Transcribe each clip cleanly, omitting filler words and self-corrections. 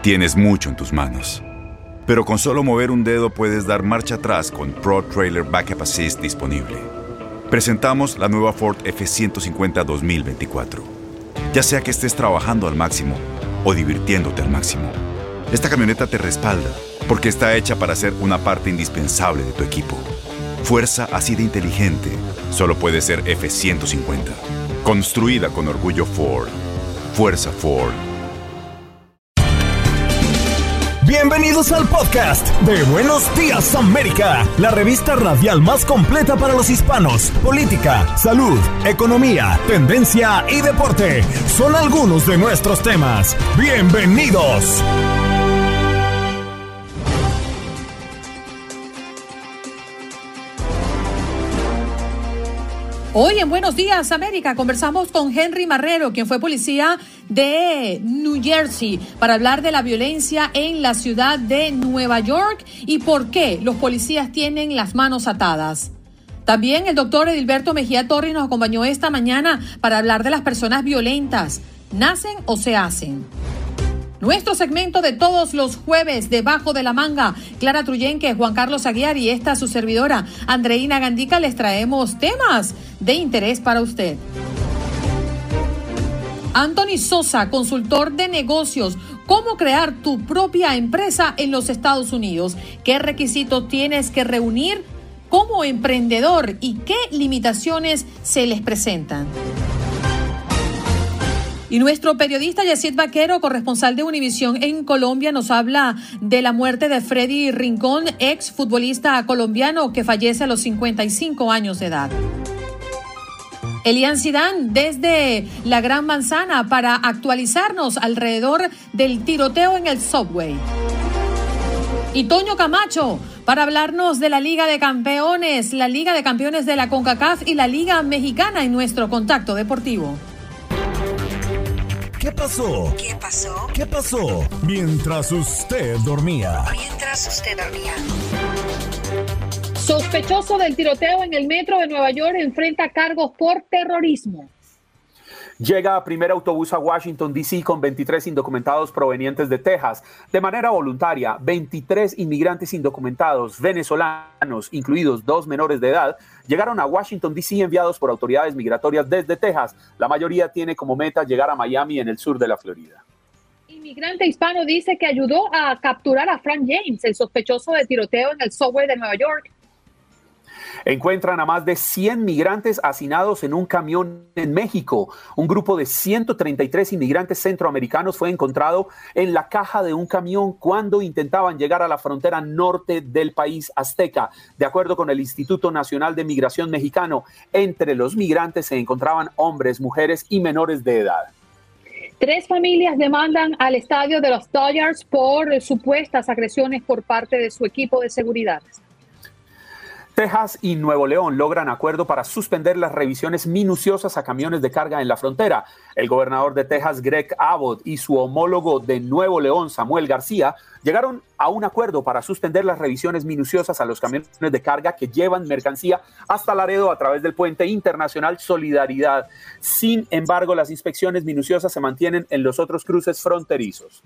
Tienes mucho en tus manos. Pero con solo mover un dedo puedes dar marcha atrás con Pro Trailer Backup Assist disponible. Presentamos la nueva Ford F-150 2024. Ya sea que estés trabajando al máximo o divirtiéndote al máximo, esta camioneta te respalda porque está hecha para ser una parte indispensable de tu equipo. Fuerza así de inteligente solo puede ser F-150. Construida con orgullo Ford. Fuerza Ford. Bienvenidos al podcast de Buenos Días América, la revista radial más completa para los hispanos. Política, salud, economía, tendencia y deporte son algunos de nuestros temas. ¡Bienvenidos! Hoy en Buenos Días América conversamos con Henry Marrero, quien fue policía de New Jersey, para hablar de la violencia en la ciudad de Nueva York y por qué los policías tienen las manos atadas. También el doctor Edilberto Mejía Torres nos acompañó esta mañana para hablar de las personas violentas. ¿Nacen o se hacen? Nuestro segmento de todos los jueves, Debajo de la Manga. Clara Truyenque, Juan Carlos Aguiar y esta su servidora, Andreina Gandica, les traemos temas de interés para usted. Anthony Sosa, consultor de negocios. ¿Cómo crear tu propia empresa en los Estados Unidos? ¿Qué requisitos tienes que reunir como emprendedor y qué limitaciones se les presentan? Y nuestro periodista Yacid Vaquero, corresponsal de Univisión en Colombia, nos habla de la muerte de Freddy Rincón, ex futbolista colombiano que fallece a los 55 años de edad. Elian Zidane desde la Gran Manzana para actualizarnos alrededor del tiroteo en el subway. Y Toño Camacho para hablarnos de la Liga de Campeones, la Liga de Campeones de la CONCACAF y la Liga Mexicana en nuestro Contacto Deportivo. ¿Qué pasó? ¿Qué pasó? ¿Qué pasó? Mientras usted dormía. Sospechoso del tiroteo en el metro de Nueva York enfrenta cargos por terrorismo. Llega primer autobús a Washington, D.C. con 23 indocumentados provenientes de Texas. De manera voluntaria, 23 inmigrantes indocumentados venezolanos, incluidos 2 menores de edad, llegaron a Washington, D.C. enviados por autoridades migratorias desde Texas. La mayoría tiene como meta llegar a Miami, en el sur de la Florida. Inmigrante hispano dice que ayudó a capturar a Frank James, el sospechoso de tiroteo en el subway de Nueva York. Encuentran a más de 100 migrantes hacinados en un camión en México. Un grupo de 133 inmigrantes centroamericanos fue encontrado en la caja de un camión cuando intentaban llegar a la frontera norte del país azteca. De acuerdo con el Instituto Nacional de Migración Mexicano, entre los migrantes se encontraban hombres, mujeres y menores de edad. 3 familias demandan al estadio de los Dodgers por supuestas agresiones por parte de su equipo de seguridad. Texas y Nuevo León logran acuerdo para suspender las revisiones minuciosas a camiones de carga en la frontera. El gobernador de Texas, Greg Abbott, y su homólogo de Nuevo León, Samuel García, llegaron a un acuerdo para suspender las revisiones minuciosas a los camiones de carga que llevan mercancía hasta Laredo a través del puente internacional Solidaridad. Sin embargo, las inspecciones minuciosas se mantienen en los otros cruces fronterizos.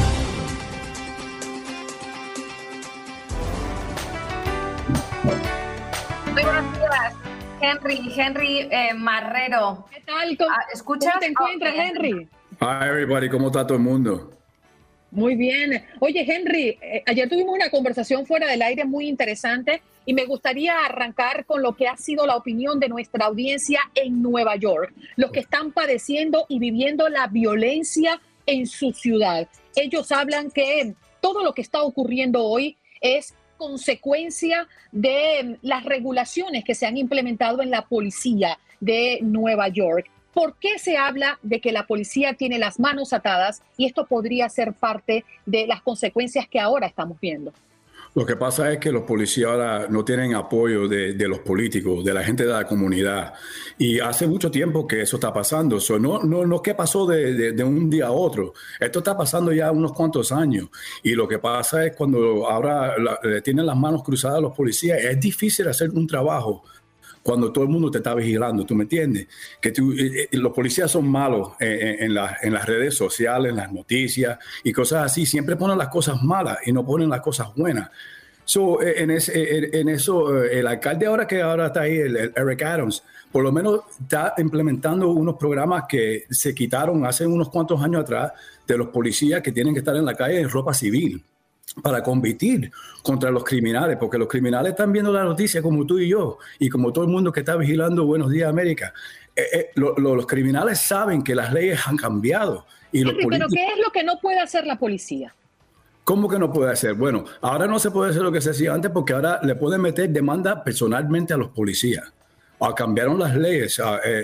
Muy buenos días, Henry Marrero. ¿Qué tal? ¿Cómo te encuentras, Henry? Hi, everybody. ¿Cómo está todo el mundo? Muy bien. Oye, Henry, ayer tuvimos una conversación fuera del aire muy interesante y me gustaría arrancar con lo que ha sido la opinión de nuestra audiencia en Nueva York, los que están padeciendo y viviendo la violencia en su ciudad. Ellos hablan que todo lo que está ocurriendo hoy es consecuencia de las regulaciones que se han implementado en la policía de Nueva York. ¿Por qué se habla de que la policía tiene las manos atadas y esto podría ser parte de las consecuencias que ahora estamos viendo? Lo que pasa es que los policías ahora no tienen apoyo de los políticos, de la gente de la comunidad. Y hace mucho tiempo que eso está pasando. No que pasó de un día a otro. Esto está pasando ya unos cuantos años. Y lo que pasa es cuando ahora tienen las manos cruzadas los policías, es difícil hacer un trabajo cuando todo el mundo te está vigilando, ¿tú me entiendes? Que los policías son malos en las redes sociales, en las noticias y cosas así. Siempre ponen las cosas malas y no ponen las cosas buenas. En eso, el alcalde ahora está ahí, el Eric Adams, por lo menos está implementando unos programas que se quitaron hace unos cuantos años atrás de los policías que tienen que estar en la calle en ropa civil para combatir contra los criminales, porque los criminales están viendo la noticia como tú y yo, y como todo el mundo que está vigilando Buenos Días América. Los criminales saben que las leyes han cambiado. Pero ¿qué es lo que no puede hacer la policía? ¿Cómo que no puede hacer? Bueno, ahora no se puede hacer lo que se hacía antes porque ahora le pueden meter demanda personalmente a los policías. Cambiaron las leyes.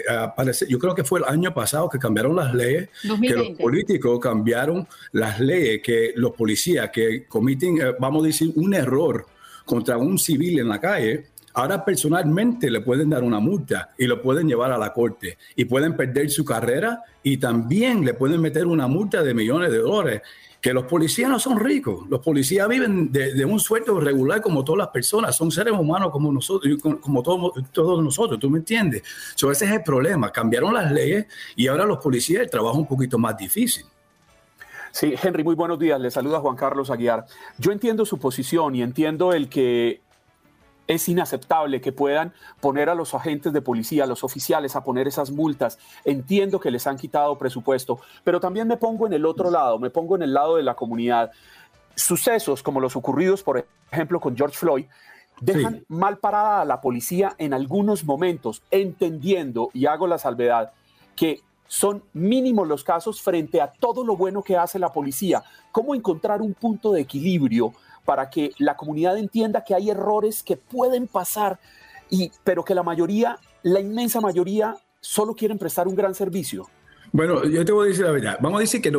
Yo creo que fue el año pasado que cambiaron las leyes, 2020. Que los políticos cambiaron las leyes, que los policías que cometen, vamos a decir, un error contra un civil en la calle, ahora personalmente le pueden dar una multa y lo pueden llevar a la corte y pueden perder su carrera y también le pueden meter una multa de millones de dólares. Que los policías no son ricos, los policías viven de un sueldo regular como todas las personas, son seres humanos como nosotros, como todos nosotros, ¿tú me entiendes? Ese es el problema, cambiaron las leyes y ahora los policías el trabajo es un poquito más difícil. Sí, Henry, muy buenos días, le saluda Juan Carlos Aguiar. Yo entiendo su posición y entiendo el que es inaceptable que puedan poner a los agentes de policía, a los oficiales, a poner esas multas. Entiendo que les han quitado presupuesto, pero también me pongo en el otro lado, me pongo en el lado de la comunidad. Sucesos como los ocurridos, por ejemplo, con George Floyd, dejan mal parada a la policía en algunos momentos, entendiendo, y hago la salvedad, que son mínimos los casos frente a todo lo bueno que hace la policía. ¿Cómo encontrar un punto de equilibrio para que la comunidad entienda que hay errores que pueden pasar, pero que la inmensa mayoría, solo quieren prestar un gran servicio? Bueno, yo te voy a decir la verdad. Vamos a decir que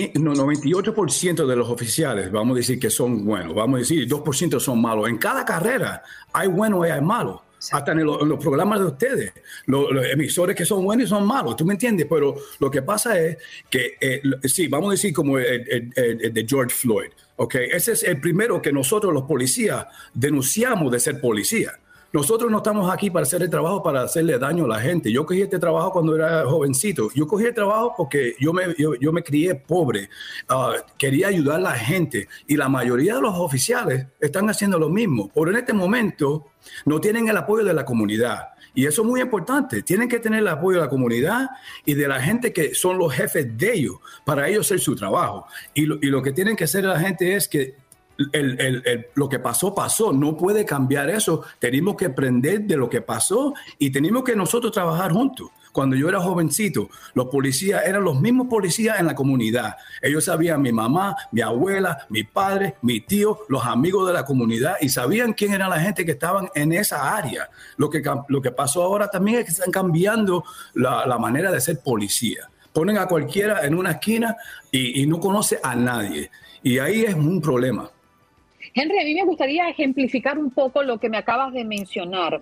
98% de los oficiales, vamos a decir que son buenos. Vamos a decir 2% son malos. En cada carrera hay buenos y hay malos. Hasta en los programas de ustedes, los emisores que son buenos y son malos, ¿tú me entiendes? Pero lo que pasa es que, sí, vamos a decir como el de George Floyd, ¿ok? Ese es el primero que nosotros los policías denunciamos de ser policía. Nosotros no estamos aquí para hacer el trabajo para hacerle daño a la gente. Yo cogí este trabajo cuando era jovencito. Yo cogí el trabajo porque yo me crié pobre. Quería ayudar a la gente. Y la mayoría de los oficiales están haciendo lo mismo. Pero en este momento no tienen el apoyo de la comunidad. Y eso es muy importante. Tienen que tener el apoyo de la comunidad y de la gente que son los jefes de ellos para ellos hacer su trabajo. Y lo que tienen que hacer la gente es que lo que pasó, no puede cambiar eso. Tenemos que aprender de lo que pasó y tenemos que nosotros trabajar juntos. Cuando yo era jovencito, los policías eran los mismos policías en la comunidad. Ellos sabían mi mamá, mi abuela, mi padre, mi tío, los amigos de la comunidad y sabían quién era la gente que estaban en esa área. Lo que pasó ahora también es que están cambiando la manera de ser policía. Ponen a cualquiera en una esquina y no conoce a nadie. Y ahí es un problema. Henry, a mí me gustaría ejemplificar un poco lo que me acabas de mencionar.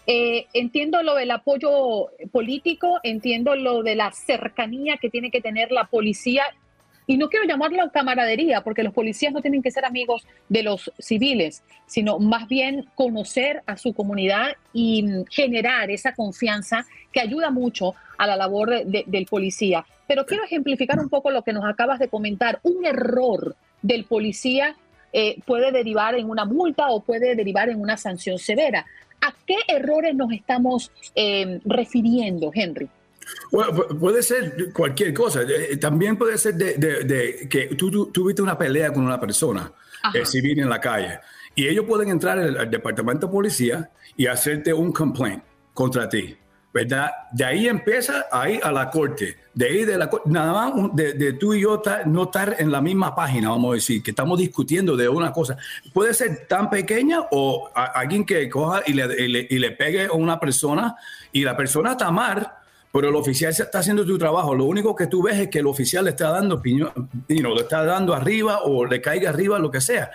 Entiendo lo del apoyo político, entiendo lo de la cercanía que tiene que tener la policía, y no quiero llamarlo camaradería, porque los policías no tienen que ser amigos de los civiles, sino más bien conocer a su comunidad y generar esa confianza que ayuda mucho a la labor del policía. Pero quiero ejemplificar un poco lo que nos acabas de comentar. Un error del policía puede derivar en una multa o puede derivar en una sanción severa. ¿A qué errores nos estamos refiriendo, Henry? Bueno, puede ser cualquier cosa. También puede ser de que tú tuviste una pelea con una persona civil en la calle y ellos pueden entrar al departamento de policía y hacerte un complaint contra ti, ¿verdad? De ahí empieza ahí a la corte. De ahí nada más de tú y yo no estar en la misma página, vamos a decir, que estamos discutiendo de una cosa. Puede ser tan pequeña o alguien que coja y le pegue a una persona y la persona está mal, pero el oficial está haciendo su trabajo. Lo único que tú ves es que el oficial le está dando opinión, le está dando arriba o le caiga arriba, lo que sea.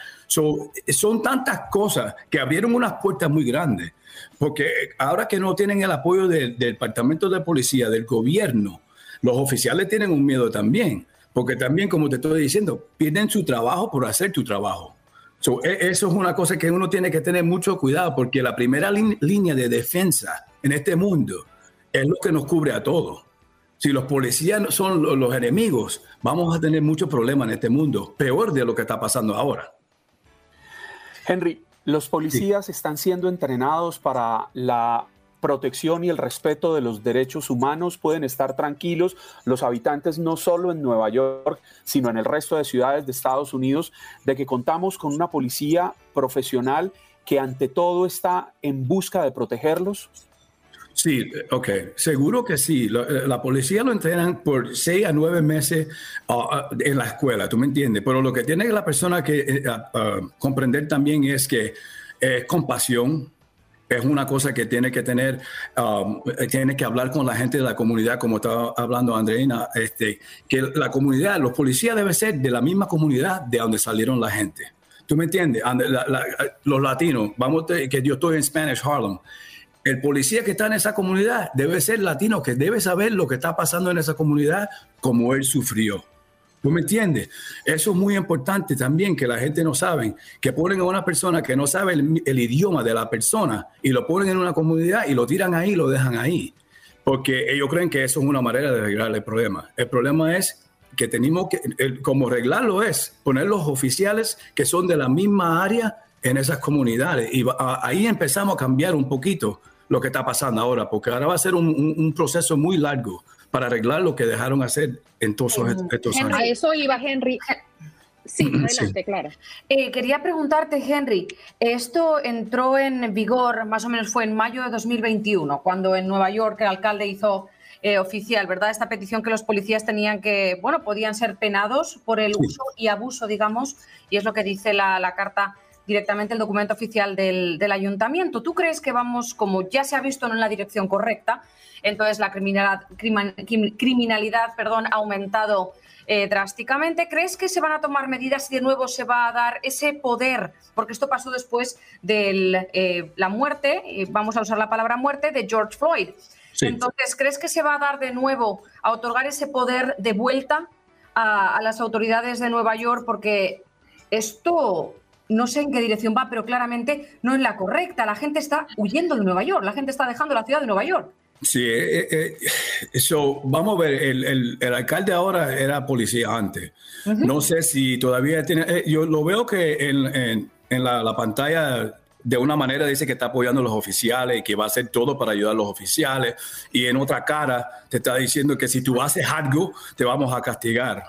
Son tantas cosas que abrieron unas puertas muy grandes, porque ahora que no tienen el apoyo del departamento de policía, del gobierno, los oficiales tienen un miedo también, porque también, como te estoy diciendo, pierden su trabajo por hacer tu trabajo. Eso es una cosa que uno tiene que tener mucho cuidado, porque la primera línea de defensa en este mundo es lo que nos cubre a todos. Si los policías son los enemigos, vamos a tener muchos problemas en este mundo, peor de lo que está pasando ahora. Henry, los policías están siendo entrenados para la protección y el respeto de los derechos humanos. Pueden estar tranquilos los habitantes, no solo en Nueva York, sino en el resto de ciudades de Estados Unidos, de que contamos con una policía profesional que ante todo está en busca de protegerlos. Sí, ok, seguro que sí. La policía lo entrenan por 6 a 9 meses en la escuela, ¿tú me entiendes? Pero lo que tiene la persona que comprender también es que compasión es una cosa que tiene que tener, tiene que hablar con la gente de la comunidad, como estaba hablando Andreina, que la comunidad, los policías deben ser de la misma comunidad de donde salieron la gente. ¿Tú me entiendes? Los latinos, que yo estoy en Spanish Harlem. El policía que está en esa comunidad debe ser latino, que debe saber lo que está pasando en esa comunidad como él sufrió. ¿Tú me entiendes? Eso es muy importante también, que la gente no sabe, que ponen a una persona que no sabe el idioma de la persona y lo ponen en una comunidad y lo tiran ahí y lo dejan ahí. Porque ellos creen que eso es una manera de arreglar el problema. El problema es que tenemos que, como arreglarlo es poner los oficiales que son de la misma área en esas comunidades. Y ahí empezamos a cambiar un poquito lo que está pasando ahora, porque ahora va a ser un proceso muy largo para arreglar lo que dejaron hacer en todos estos años. A eso iba, Henry. Sí, adelante, sí. Clara. Quería preguntarte, Henry, esto entró en vigor, más o menos fue en mayo de 2021, cuando en Nueva York el alcalde hizo oficial, ¿verdad? Esta petición que los policías tenían que, bueno, podían ser penados por el uso y abuso, digamos, y es lo que dice la carta directamente el documento oficial del ayuntamiento. ¿Tú crees que vamos, como ya se ha visto, no en la dirección correcta? Entonces la criminalidad ha aumentado drásticamente. ¿Crees que se van a tomar medidas y de nuevo se va a dar ese poder? Porque esto pasó después de la muerte, vamos a usar la palabra muerte, de George Floyd. Sí. Entonces, ¿crees que se va a dar de nuevo, a otorgar ese poder de vuelta a las autoridades de Nueva York? Porque esto, no sé en qué dirección va, pero claramente no es la correcta. La gente está huyendo de Nueva York, la gente está dejando la ciudad de Nueva York. Sí, vamos a ver, el alcalde ahora era policía antes. No sé si todavía tiene, yo lo veo que en la pantalla de una manera dice que está apoyando a los oficiales y que va a hacer todo para ayudar a los oficiales, y en otra cara te está diciendo que si tú haces algo te vamos a castigar.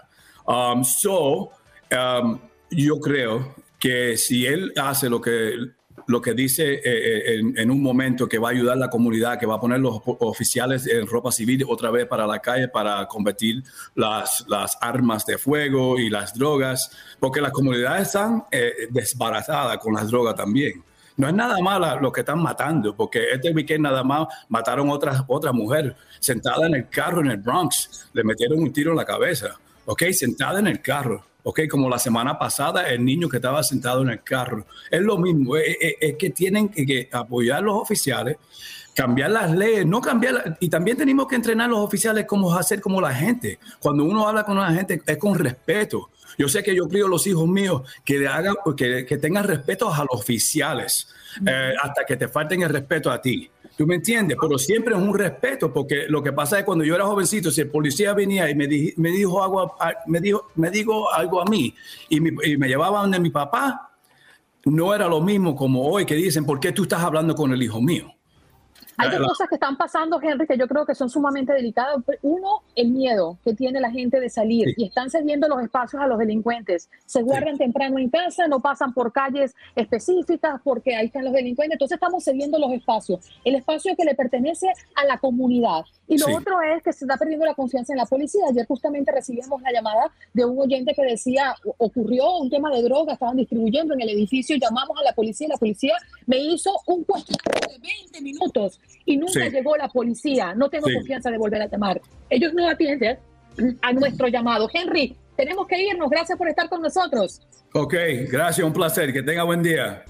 Yo creo que si él hace lo que dice en un momento, que va a ayudar a la comunidad, que va a poner los oficiales en ropa civil otra vez para la calle para combatir las armas de fuego y las drogas, porque las comunidades están desbaratadas con las drogas también. No es nada malo lo que están matando, porque este weekend nada más mataron otra mujer sentada en el carro en el Bronx. Le metieron un tiro en la cabeza, sentada en el carro. Como la semana pasada, el niño que estaba sentado en el carro. Es lo mismo, es que tienen que apoyar a los oficiales, cambiar las leyes, no cambiar, y también tenemos que entrenar a los oficiales cómo hacer como la gente. Cuando uno habla con la gente es con respeto. Yo sé que yo crío a los hijos míos que tengan respeto a los oficiales, hasta que te falten el respeto a ti. ¿Tú me entiendes? Pero siempre es un respeto, porque lo que pasa es cuando yo era jovencito, si el policía venía y me dijo algo a mí y me llevaba donde mi papá, no era lo mismo como hoy, que dicen, ¿por qué tú estás hablando con el hijo mío? Hay dos cosas que están pasando, Henry, que yo creo que son sumamente delicadas. Uno, el miedo que tiene la gente de salir, y están cediendo los espacios a los delincuentes. Se guardan temprano en casa, no pasan por calles específicas porque ahí están los delincuentes. Entonces estamos cediendo los espacios. El espacio que le pertenece a la comunidad. Y lo otro es que se está perdiendo la confianza en la policía. Ayer justamente recibimos la llamada de un oyente que decía, ocurrió un tema de droga, estaban distribuyendo en el edificio, llamamos a la policía y la policía me hizo un cuestionario de 20 minutos y nunca llegó la policía. No tengo confianza de volver a llamar. Ellos no atienden a nuestro llamado. Henry, tenemos que irnos. Gracias por estar con nosotros. Ok, gracias, un placer. Que tenga buen día.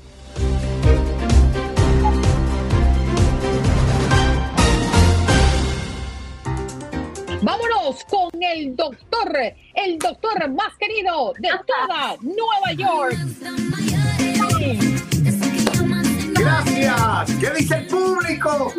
Vámonos con el doctor más querido de toda Nueva York. Gracias. ¿Qué dice el público?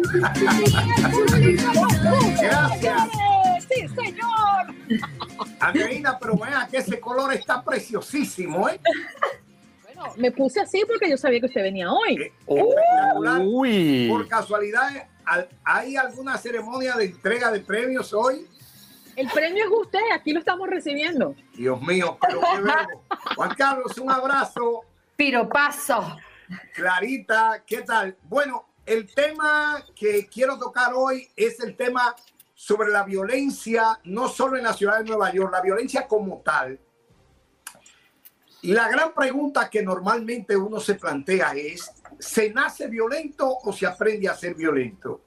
Gracias. Sí, señor. Andreina, pero vea que ese color está preciosísimo, ¿eh? Bueno, me puse así porque yo sabía que usted venía hoy. Espectacular. Uy. Por casualidad, ¿hay alguna ceremonia de entrega de premios hoy? El premio es usted, aquí lo estamos recibiendo. Dios mío, pero qué verbo. Juan Carlos, un abrazo. Piropazo. Clarita, ¿qué tal? Bueno, el tema que quiero tocar hoy es el tema sobre la violencia, no solo en la ciudad de Nueva York, la violencia como tal. Y la gran pregunta que normalmente uno se plantea es, ¿se nace violento o se aprende a ser violento?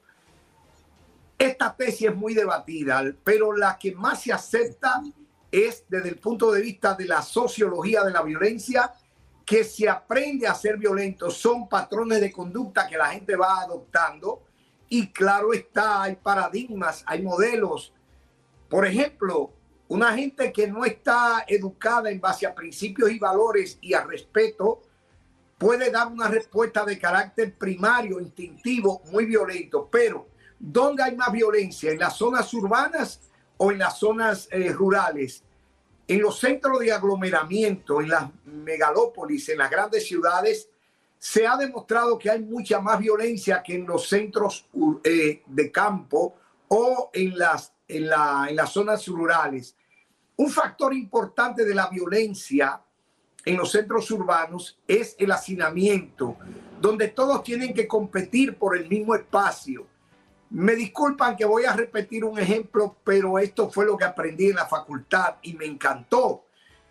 Esta tesis es muy debatida, pero la que más se acepta es desde el punto de vista de la sociología de la violencia, que se aprende a ser violento. Son patrones de conducta que la gente va adoptando y claro está, hay paradigmas, hay modelos. Por ejemplo, una gente que no está educada en base a principios y valores y a respeto puede dar una respuesta de carácter primario, instintivo, muy violento. Pero, ¿dónde hay más violencia? ¿En las zonas urbanas o en las zonas rurales? En los centros de aglomeramiento, en las megalópolis, en las grandes ciudades, se ha demostrado que hay mucha más violencia que en los centros de campo o en las zonas rurales. Un factor importante de la violencia en los centros urbanos es el hacinamiento, donde todos tienen que competir por el mismo espacio. Me disculpan que voy a repetir un ejemplo, pero esto fue lo que aprendí en la facultad y me encantó.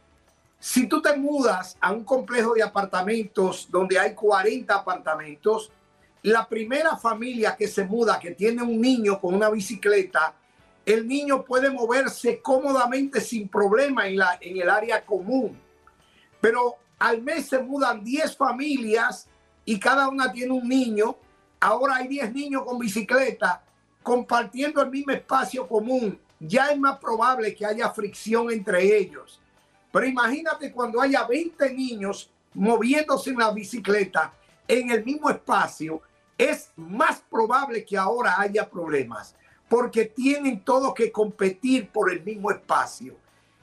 Si tú te mudas a un complejo de apartamentos donde hay 40 apartamentos, la primera familia que se muda, que tiene un niño con una bicicleta, el niño puede moverse cómodamente sin problema en el área común. Pero al mes se mudan 10 familias y cada una tiene un niño. Ahora hay 10 niños con bicicleta compartiendo el mismo espacio común. Ya es más probable que haya fricción entre ellos. Pero imagínate cuando haya 20 niños moviéndose en la bicicleta en el mismo espacio, es más probable que ahora haya problemas, porque tienen todos que competir por el mismo espacio.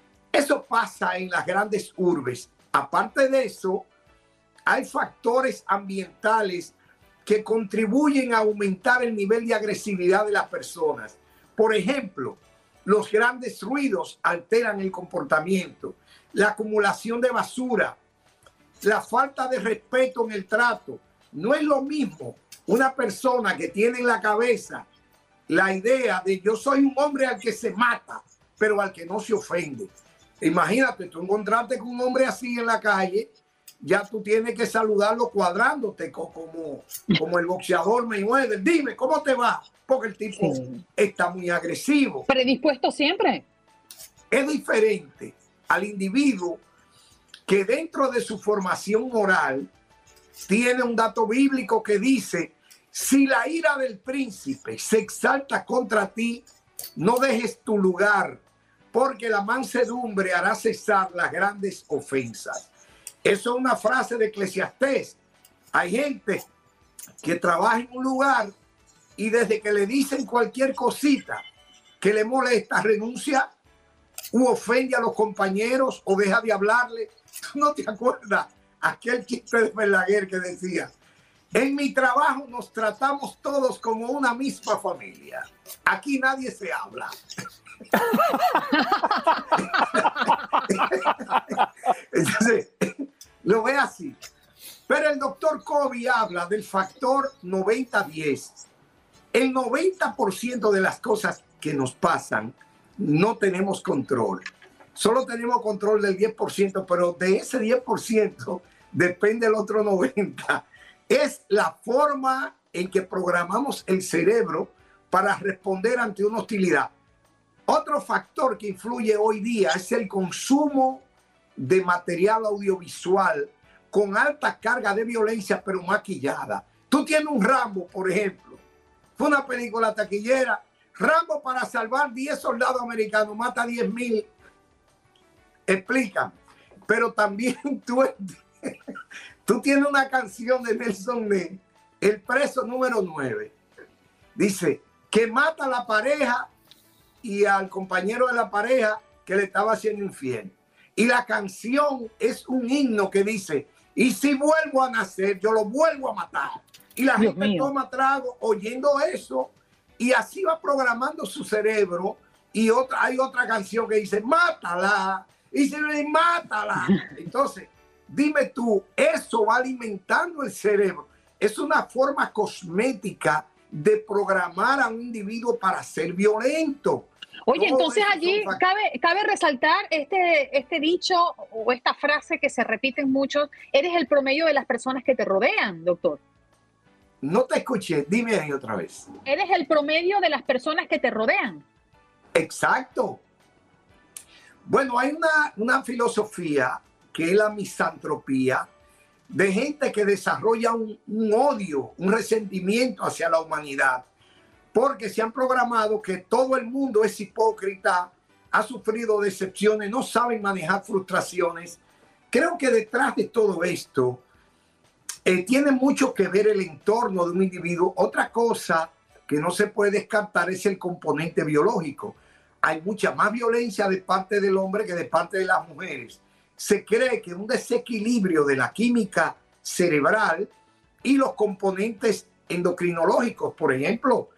Eso pasa en las grandes urbes. Aparte de eso, hay factores ambientales que contribuyen a aumentar el nivel de agresividad de las personas. Por ejemplo, los grandes ruidos alteran el comportamiento, la acumulación de basura, la falta de respeto en el trato. No es lo mismo una persona que tiene en la cabeza la idea de yo soy un hombre al que se mata, pero al que no se ofende. Imagínate, tú encontrarte con un hombre así en la calle, ya tú tienes que saludarlo cuadrándote como el boxeador Mayweather. Dime, ¿cómo te va? Porque el tipo está muy agresivo. ¿Predispuesto siempre? Es diferente al individuo que dentro de su formación moral tiene un dato bíblico que dice: si la ira del príncipe se exalta contra ti, no dejes tu lugar, porque la mansedumbre hará cesar las grandes ofensas. Eso es una frase de Eclesiastés. Hay gente que trabaja en un lugar y desde que le dicen cualquier cosita que le molesta, renuncia u ofende a los compañeros o deja de hablarle. ¿Tú no te acuerdas aquel chiste de Verdaguer que decía: en mi trabajo nos tratamos todos como una misma familia, aquí nadie se habla? Entonces, lo ve así. Pero el doctor Covey habla del factor 90-10. El 90% de las cosas que nos pasan no tenemos control. Solo tenemos control del 10%, pero de ese 10% depende el otro 90%. Es la forma en que programamos el cerebro para responder ante una hostilidad. Otro factor que influye hoy día es el consumo de material audiovisual con alta carga de violencia, pero maquillada. Tú tienes un Rambo, por ejemplo. Fue una película taquillera. Rambo, para salvar 10 soldados americanos, mata 10,000. Explícame. Pero también tú tienes una canción de Nelson Ned el preso número 9. Dice que mata a la pareja y al compañero de la pareja que le estaba haciendo infiel. Y la canción es un himno que dice, y si vuelvo a nacer, yo lo vuelvo a matar. Y la Dios gente mío. toma trago oyendo eso y así va programando su cerebro. Y hay otra canción que dice, mátala. Y se le mátala. Entonces, dime tú, eso va alimentando el cerebro. Es una forma cosmética de programar a un individuo para ser violento. Oye, Todo entonces eso allí son cabe resaltar este dicho o esta frase que se repite en muchos, eres el promedio de las personas que te rodean, doctor. No te escuché, dime ahí otra vez. Eres el promedio de las personas que te rodean. Exacto. Bueno, hay una filosofía que es la misantropía, de gente que desarrolla un odio, un resentimiento hacia la humanidad, porque se han programado que todo el mundo es hipócrita, ha sufrido decepciones, no saben manejar frustraciones. Creo que detrás de todo esto tiene mucho que ver el entorno de un individuo. Otra cosa que no se puede descartar es el componente biológico. Hay mucha más violencia de parte del hombre que de parte de las mujeres. Se cree que un desequilibrio de la química cerebral y los componentes endocrinológicos, por ejemplo,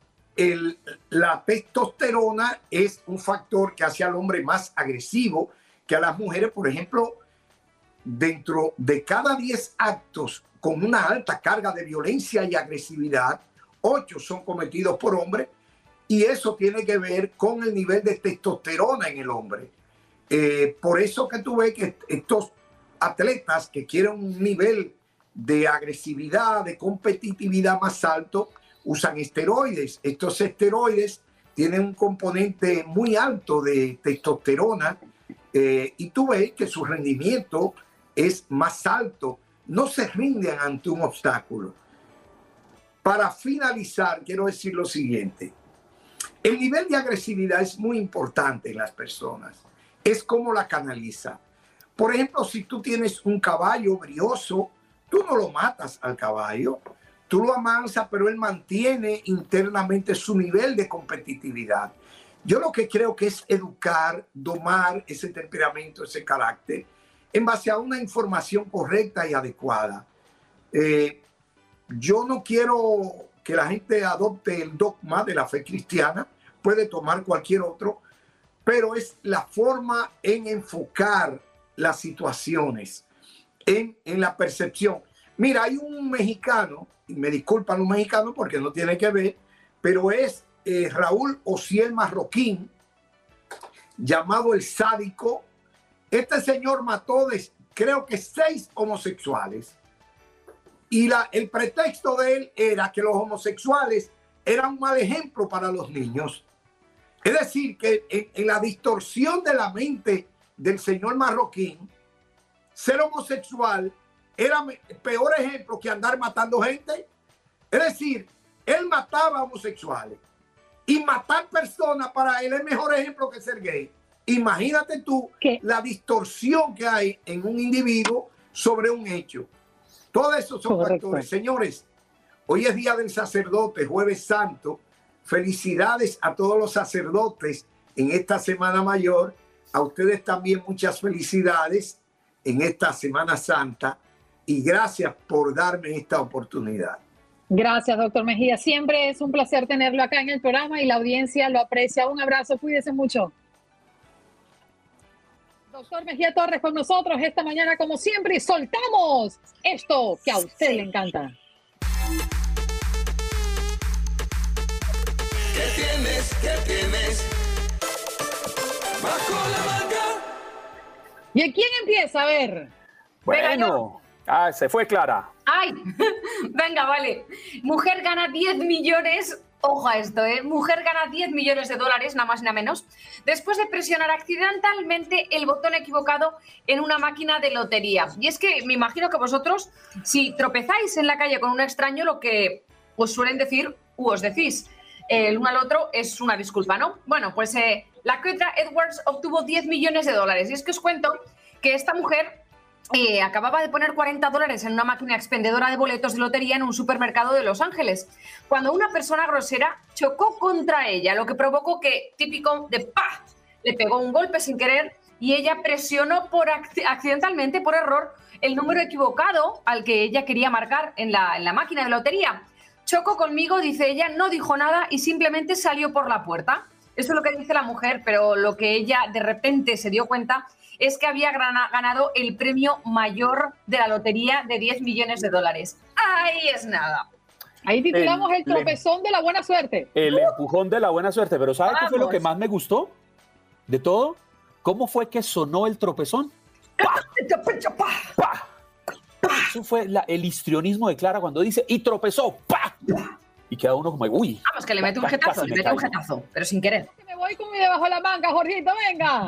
la testosterona es un factor que hace al hombre más agresivo que a las mujeres. Por ejemplo, dentro de cada 10 actos con una alta carga de violencia y agresividad, 8 son cometidos por hombres, y eso tiene que ver con el nivel de testosterona en el hombre. Por eso que tú ves que estos atletas que quieren un nivel de agresividad, de competitividad más alto, usan esteroides. Estos esteroides tienen un componente muy alto de testosterona y tú ves que su rendimiento es más alto. No se rinden ante un obstáculo. Para finalizar, quiero decir lo siguiente. El nivel de agresividad es muy importante en las personas. Es como la canaliza. Por ejemplo, si tú tienes un caballo brioso, tú no lo matas al caballo, tú lo amansas, pero él mantiene internamente su nivel de competitividad. Yo lo que creo que es educar, domar ese temperamento, ese carácter, en base a una información correcta y adecuada. Yo no quiero que la gente adopte el dogma de la fe cristiana, puede tomar cualquier otro, pero es la forma en enfocar las situaciones, en la percepción. Mira, hay un mexicano, y me disculpan los mexicanos porque no tiene que ver, pero es Raúl Ociel Marroquín, llamado el Sádico. Este señor mató creo que 6 homosexuales. Y el pretexto de él era que los homosexuales eran un mal ejemplo para los niños. Es decir, que en la distorsión de la mente del señor Marroquín, ser homosexual era peor ejemplo que andar matando gente. Es decir, él mataba a homosexuales y matar personas para él es mejor ejemplo que ser gay. Imagínate tú la distorsión que hay en un individuo sobre un hecho. Todo eso son factores. Señores, hoy es Día del Sacerdote, Jueves Santo. Felicidades a todos los sacerdotes en esta Semana Mayor. A ustedes también muchas felicidades en esta Semana Santa. Y gracias por darme esta oportunidad. Gracias, doctor Mejía. Siempre es un placer tenerlo acá en el programa y la audiencia lo aprecia. Un abrazo, cuídese mucho. Doctor Mejía Torres con nosotros esta mañana, como siempre, y soltamos esto que a usted le encanta. ¿Qué tienes? ¿Qué tienes? Bajo la manga. ¿Y quién empieza? A ver. Bueno, se fue Clara. ¡Ay! Venga, vale. Mujer gana 10 millones. Ojo a esto, ¿eh? Mujer gana 10 millones de dólares, nada más ni nada menos, después de presionar accidentalmente el botón equivocado en una máquina de lotería. Y es que me imagino que vosotros, si tropezáis en la calle con un extraño, lo que os suelen decir, os decís el uno al otro, es una disculpa, ¿no? Bueno, pues la Ketra Edwards obtuvo 10 millones de dólares. Y es que os cuento que esta mujer acababa de poner $40 en una máquina expendedora de boletos de lotería en un supermercado de Los Ángeles, cuando una persona grosera chocó contra ella, lo que provocó que, típico de ¡pah!, le pegó un golpe sin querer y ella presionó accidentalmente, por error, el número equivocado al que ella quería marcar en la máquina de lotería. Chocó conmigo, dice ella, no dijo nada y simplemente salió por la puerta. Eso es lo que dice la mujer, pero lo que ella de repente se dio cuenta es que había ganado el premio mayor de la lotería de $10 millones. Ahí es nada. Ahí titulamos el tropezón de la buena suerte. El empujón de la buena suerte. Pero ¿sabe qué fue lo que más me gustó de todo? ¿Cómo fue que sonó el tropezón? ¡Pah! ¡Pah! Eso fue el histrionismo de Clara cuando dice y tropezó. ¡Pah! Y queda uno como, uy. Vamos, que le mete un jetazo, pero sin querer. Me voy con mi debajo de la manga, Jorgito, venga.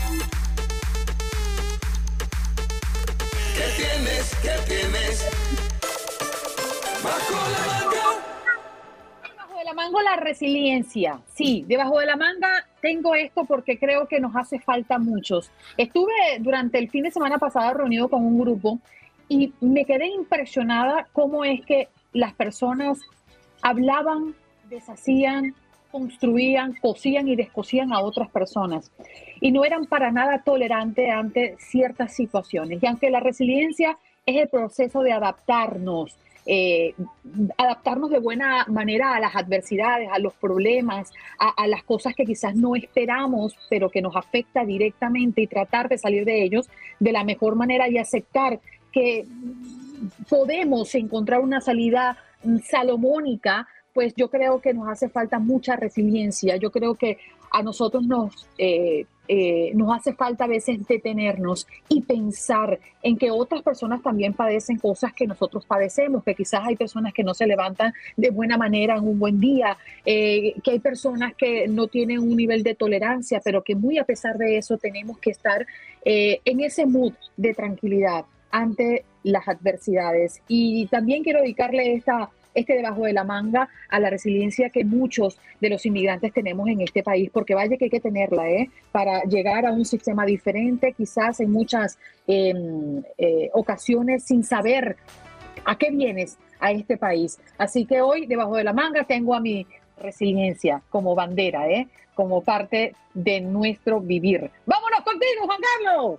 ¿Qué tienes? ¿Qué tienes? Bajo la manga. Debajo de la manga la resiliencia. Sí, debajo de la manga tengo esto porque creo que nos hace falta a muchos. Estuve durante el fin de semana pasado reunido con un grupo y me quedé impresionada cómo es que las personas hablaban, deshacían, construían, cosían y descosían a otras personas. Y no eran para nada tolerantes ante ciertas situaciones. Y aunque la resiliencia es el proceso de adaptarnos de buena manera a las adversidades, a los problemas, a las cosas que quizás no esperamos, pero que nos afecta directamente y tratar de salir de ellos de la mejor manera y aceptar que podemos encontrar una salida salomónica, pues yo creo que nos hace falta mucha resiliencia. Yo creo que a nosotros nos hace falta a veces detenernos y pensar en que otras personas también padecen cosas que nosotros padecemos, que quizás hay personas que no se levantan de buena manera en un buen día, que hay personas que no tienen un nivel de tolerancia, pero que muy a pesar de eso tenemos que estar en ese mood de tranquilidad ante las adversidades. Y también quiero dedicarle este debajo de la manga a la resiliencia que muchos de los inmigrantes tenemos en este país, porque vaya que hay que tenerla, para llegar a un sistema diferente, quizás en muchas ocasiones sin saber a qué vienes a este país. Así que hoy, debajo de la manga, tengo a mi resiliencia como bandera, como parte de nuestro vivir. ¡Vámonos contigo, Juan Carlos!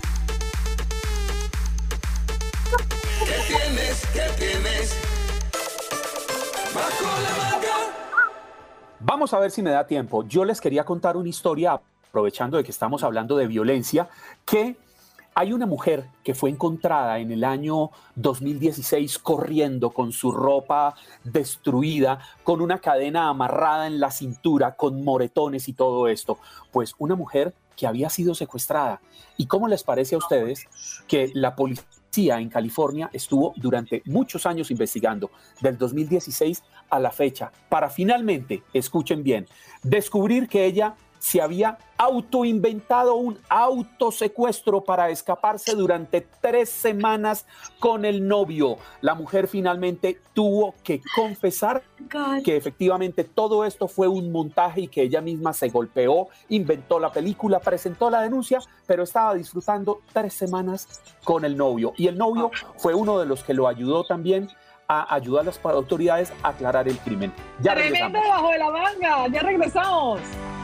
¿Qué tienes? ¿Qué tienes? Bajo la manga. Vamos a ver si me da tiempo. Yo les quería contar una historia, aprovechando de que estamos hablando de violencia, que hay una mujer que fue encontrada en el año 2016 corriendo con su ropa destruida, con una cadena amarrada en la cintura, con moretones y todo esto. Pues una mujer que había sido secuestrada. ¿Y cómo les parece a ustedes que la policía en California estuvo durante muchos años investigando, del 2016 a la fecha, para finalmente, escuchen bien, descubrir que ella se había autoinventado un autosecuestro para escaparse durante 3 semanas con el novio? La mujer finalmente tuvo que confesar que efectivamente todo esto fue un montaje y que ella misma se golpeó, inventó la película, presentó la denuncia, pero estaba disfrutando 3 semanas con el novio. Y el novio fue uno de los que lo ayudó también a ayudar a las autoridades a aclarar el crimen. Ya regresamos. Tremendo debajo de la manga, ya regresamos.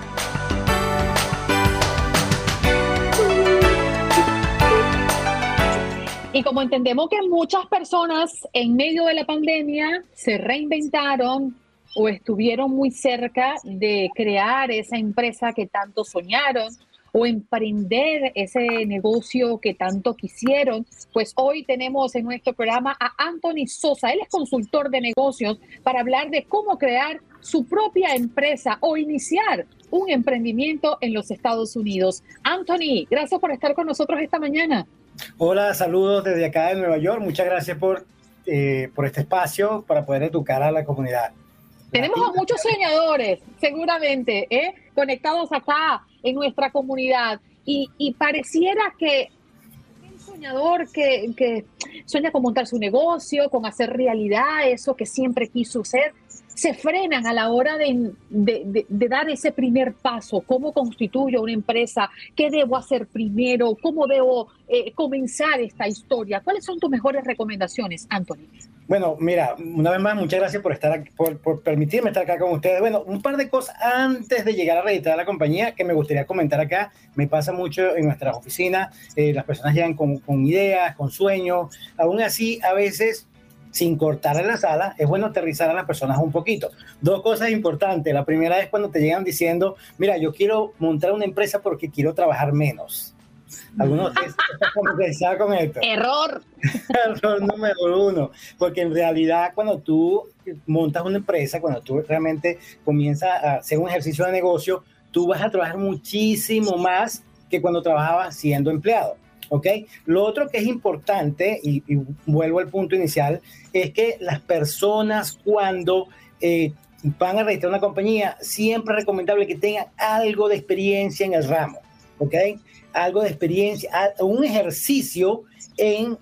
Y como entendemos que muchas personas en medio de la pandemia se reinventaron o estuvieron muy cerca de crear esa empresa que tanto soñaron o emprender ese negocio que tanto quisieron, pues hoy tenemos en nuestro programa a Anthony Sosa. Él es consultor de negocios para hablar de cómo crear su propia empresa o iniciar un emprendimiento en los Estados Unidos. Anthony, gracias por estar con nosotros esta mañana. Hola, saludos desde acá de Nueva York. Muchas gracias por este espacio para poder educar a la comunidad. Tenemos a muchos soñadores, seguramente, conectados acá en nuestra comunidad. Y pareciera que el soñador que sueña con montar su negocio, con hacer realidad eso que siempre quiso ser, se frenan a la hora de dar ese primer paso. ¿Cómo constituyo una empresa? ¿Qué debo hacer primero? ¿Cómo debo comenzar esta historia? ¿Cuáles son tus mejores recomendaciones, Anthony? Bueno, mira, una vez más, muchas gracias por estar por permitirme estar acá con ustedes. Bueno, un par de cosas antes de llegar a registrar la compañía que me gustaría comentar acá. Me pasa mucho en nuestras oficinas. Las personas llegan con ideas, con sueños. Aún así, a veces, sin cortar en la sala, es bueno aterrizar a las personas un poquito. Dos cosas importantes. La primera es cuando te llegan diciendo, mira, yo quiero montar una empresa porque quiero trabajar menos. Algunos de ustedes están familiarizados con esto. Error. Error número 1. Porque en realidad cuando tú montas una empresa, cuando tú realmente comienzas a hacer un ejercicio de negocio, tú vas a trabajar muchísimo más que cuando trabajabas siendo empleado. ¿Ok? Lo otro que es importante, y vuelvo al punto inicial, es que las personas cuando van a registrar una compañía, siempre es recomendable que tengan algo de experiencia en el ramo. ¿Ok? Algo de experiencia, un ejercicio en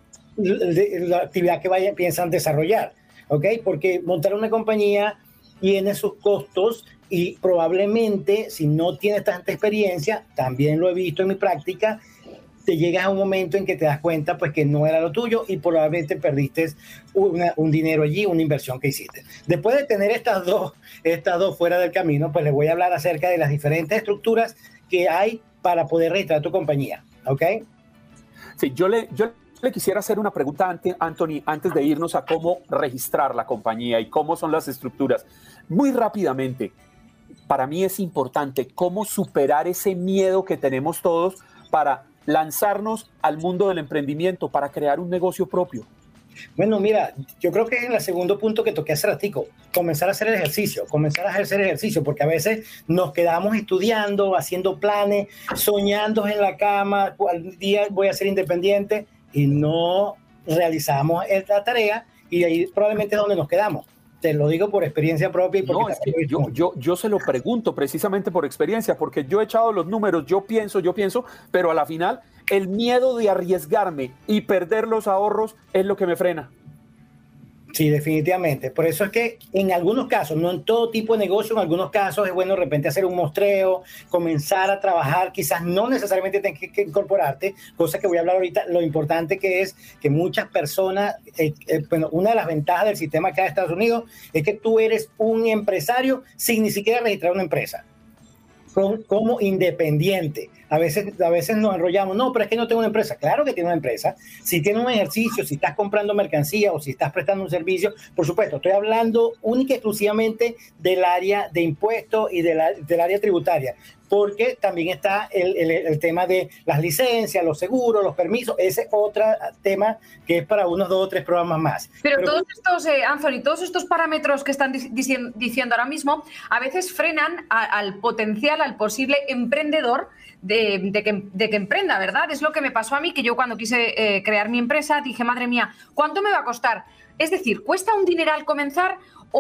la actividad que piensan desarrollar. ¿Ok? Porque montar una compañía tiene sus costos y probablemente si no tienes tanta experiencia, también lo he visto en mi práctica, te llegas a un momento en que te das cuenta pues que no era lo tuyo y probablemente perdiste un dinero allí, una inversión que hiciste. Después de tener estas dos fuera del camino, pues les voy a hablar acerca de las diferentes estructuras que hay para poder registrar tu compañía, ¿ok? Sí, yo le quisiera hacer una pregunta, Anthony, antes de irnos a cómo registrar la compañía y cómo son las estructuras. Muy rápidamente, para mí es importante cómo superar ese miedo que tenemos todos para lanzarnos al mundo del emprendimiento, para crear un negocio propio. Bueno, mira, yo creo que es el segundo punto que toqué hace ratico, comenzar a hacer el ejercicio, comenzar a ejercer ejercicio, porque a veces nos quedamos estudiando, haciendo planes, soñando en la cama, al día voy a ser independiente y no realizamos la tarea y ahí probablemente es donde nos quedamos. Te lo digo por experiencia propia. Y porque no, es que yo se lo pregunto precisamente por experiencia, porque yo he echado los números, yo pienso, pero a la final el miedo de arriesgarme y perder los ahorros es lo que me frena. Sí, definitivamente. Por eso es que en algunos casos, no en todo tipo de negocio, en algunos casos es bueno de repente hacer un muestreo, comenzar a trabajar, quizás no necesariamente tengas que incorporarte, cosa que voy a hablar ahorita. Lo importante que es que muchas personas, bueno, una de las ventajas del sistema acá de Estados Unidos es que tú eres un empresario sin ni siquiera registrar una empresa. Como independiente. A veces nos enrollamos, no, pero es que no tengo una empresa. Claro que tiene una empresa. Si tienes un ejercicio, si estás comprando mercancía o si estás prestando un servicio, por supuesto, estoy hablando única y exclusivamente del área de impuestos y del área tributaria, porque también está el tema de las licencias, los seguros, los permisos. Ese es otro tema que es para unos 2 o 3 programas más. Pero todos estos, Anthony, todos estos parámetros que están diciendo ahora mismo, a veces frenan al potencial, al posible emprendedor de que emprenda, ¿verdad? Es lo que me pasó a mí, que yo cuando quise crear mi empresa dije, madre mía, ¿cuánto me va a costar? Es decir, ¿cuesta un dineral comenzar?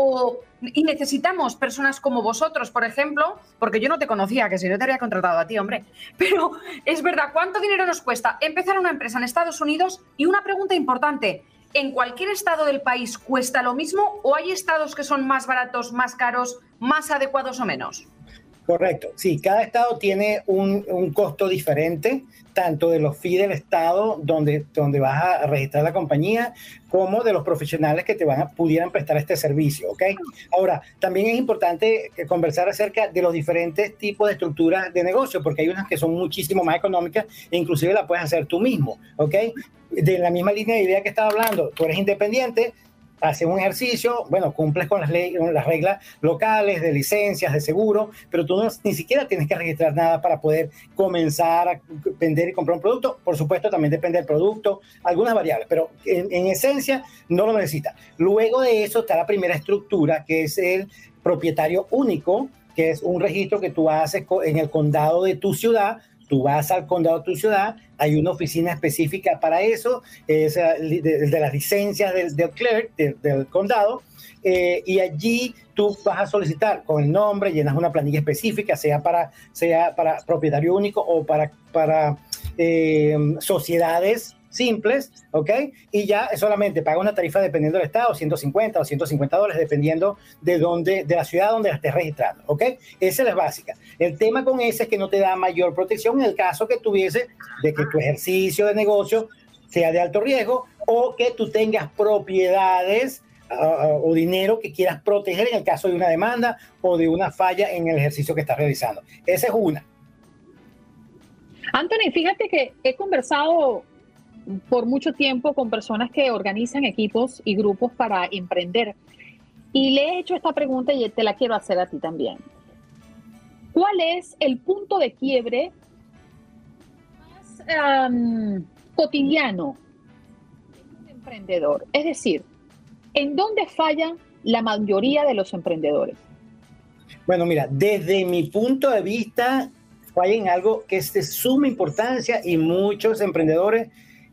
Y necesitamos personas como vosotros, por ejemplo, porque yo no te conocía, que si no te habría contratado a ti, hombre. Pero es verdad, ¿cuánto dinero nos cuesta empezar una empresa en Estados Unidos? Y una pregunta importante, ¿en cualquier estado del país cuesta lo mismo o hay estados que son más baratos, más caros, más adecuados o menos? Correcto, sí, cada estado tiene un costo diferente, tanto de los fees del estado donde vas a registrar la compañía, como de los profesionales que pudieran prestar este servicio, ¿ok? Ahora, también es importante conversar acerca de los diferentes tipos de estructuras de negocio, porque hay unas que son muchísimo más económicas e inclusive la puedes hacer tú mismo, ¿ok? De la misma línea de idea que estaba hablando, tú eres independiente, haces un ejercicio, bueno, cumples con las reglas locales de licencias, de seguro, pero tú ni siquiera tienes que registrar nada para poder comenzar a vender y comprar un producto. Por supuesto, también depende del producto, algunas variables, pero en esencia no lo necesitas. Luego de eso está la primera estructura, que es el propietario único, que es un registro que tú haces en el condado de tu ciudad. Tú vas al condado de tu ciudad, hay una oficina específica para eso, es de las licencias del clerk, del condado, y allí tú vas a solicitar con el nombre, llenas una planilla específica, sea para propietario único o para sociedades simples, ¿ok? Y ya solamente paga una tarifa dependiendo del estado, $150 o $150, dependiendo de la ciudad donde la estés registrando, ¿ok? Esa es la básica. El tema con ese es que no te da mayor protección en el caso que tuviese de que tu ejercicio de negocio sea de alto riesgo o que tú tengas propiedades o dinero que quieras proteger en el caso de una demanda o de una falla en el ejercicio que estás realizando. Esa es una. Anthony, fíjate que he conversado por mucho tiempo con personas que organizan equipos y grupos para emprender. Y le he hecho esta pregunta y te la quiero hacer a ti también. ¿Cuál es el punto de quiebre más cotidiano de un emprendedor? Es decir, ¿en dónde fallan la mayoría de los emprendedores? Bueno, mira, desde mi punto de vista, falla en algo que es de suma importancia y muchos emprendedores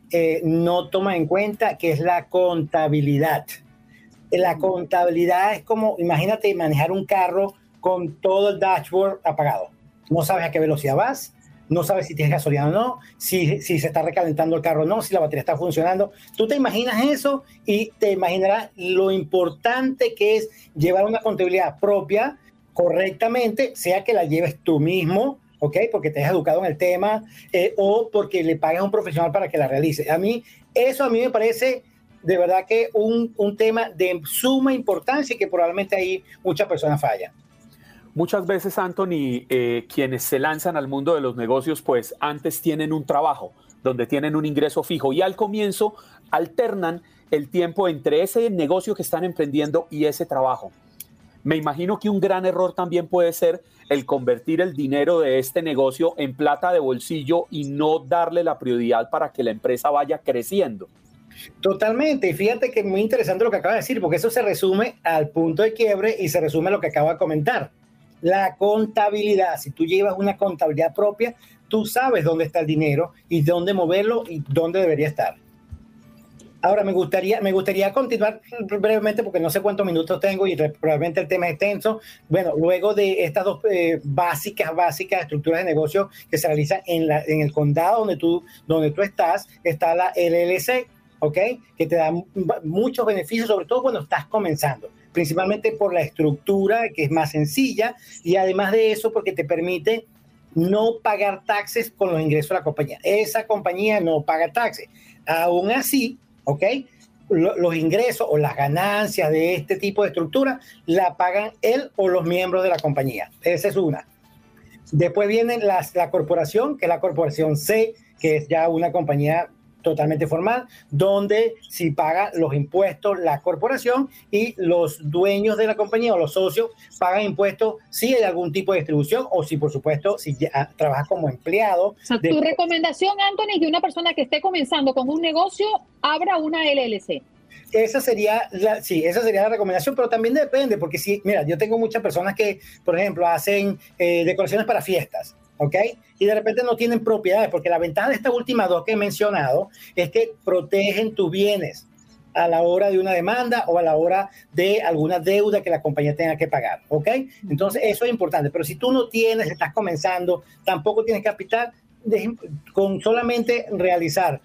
no toman en cuenta, que es la contabilidad. La contabilidad es como, imagínate manejar un carro con todo el dashboard apagado. No sabes a qué velocidad vas, no sabes si tienes gasolina o no, si se está recalentando el carro o no, si la batería está funcionando. Tú te imaginas eso y te imaginarás lo importante que es llevar una contabilidad propia correctamente, sea que la lleves tú mismo, ¿ok? Porque te has educado en el tema o porque le pagas a un profesional para que la realice. Eso a mí me parece de verdad que un tema de suma importancia y que probablemente ahí muchas personas fallan. Muchas veces, Anthony, quienes se lanzan al mundo de los negocios, pues antes tienen un trabajo donde tienen un ingreso fijo y al comienzo alternan el tiempo entre ese negocio que están emprendiendo y ese trabajo. Me imagino que un gran error también puede ser el convertir el dinero de este negocio en plata de bolsillo y no darle la prioridad para que la empresa vaya creciendo. Totalmente, y fíjate que es muy interesante lo que acaba de decir, porque eso se resume al punto de quiebre y se resume a lo que acabo de comentar. La contabilidad, si tú llevas una contabilidad propia, tú sabes dónde está el dinero y dónde moverlo y dónde debería estar. Ahora, me gustaría continuar brevemente porque no sé cuántos minutos tengo y probablemente el tema es extenso. Bueno, luego de estas dos básicas estructuras de negocio que se realizan en el condado donde tú estás, está la LLC, ¿ok? Que te da muchos beneficios, sobre todo cuando estás comenzando, principalmente por la estructura que es más sencilla y además de eso porque te permite no pagar taxes con los ingresos de la compañía. Esa compañía no paga taxes. Aún así, ¿ok? Los ingresos o las ganancias de este tipo de estructura la pagan él o los miembros de la compañía. Esa es una. Después viene la corporación, que es la corporación C, que es ya una compañía totalmente formal, donde si paga los impuestos la corporación y los dueños de la compañía o los socios pagan impuestos si hay algún tipo de distribución o si, por supuesto, si trabajas como empleado. O sea, tu recomendación, Anthony, es que una persona que esté comenzando con un negocio abra una LLC. Esa sería la recomendación, pero también depende, porque si, mira, yo tengo muchas personas que, por ejemplo, hacen decoraciones para fiestas, ¿ok? Y de repente no tienen propiedades, porque la ventaja de estas últimas dos que he mencionado es que protegen tus bienes a la hora de una demanda o a la hora de alguna deuda que la compañía tenga que pagar, ¿ok? Entonces, eso es importante, pero si tú no tienes, estás comenzando, tampoco tienes capital, con solamente realizar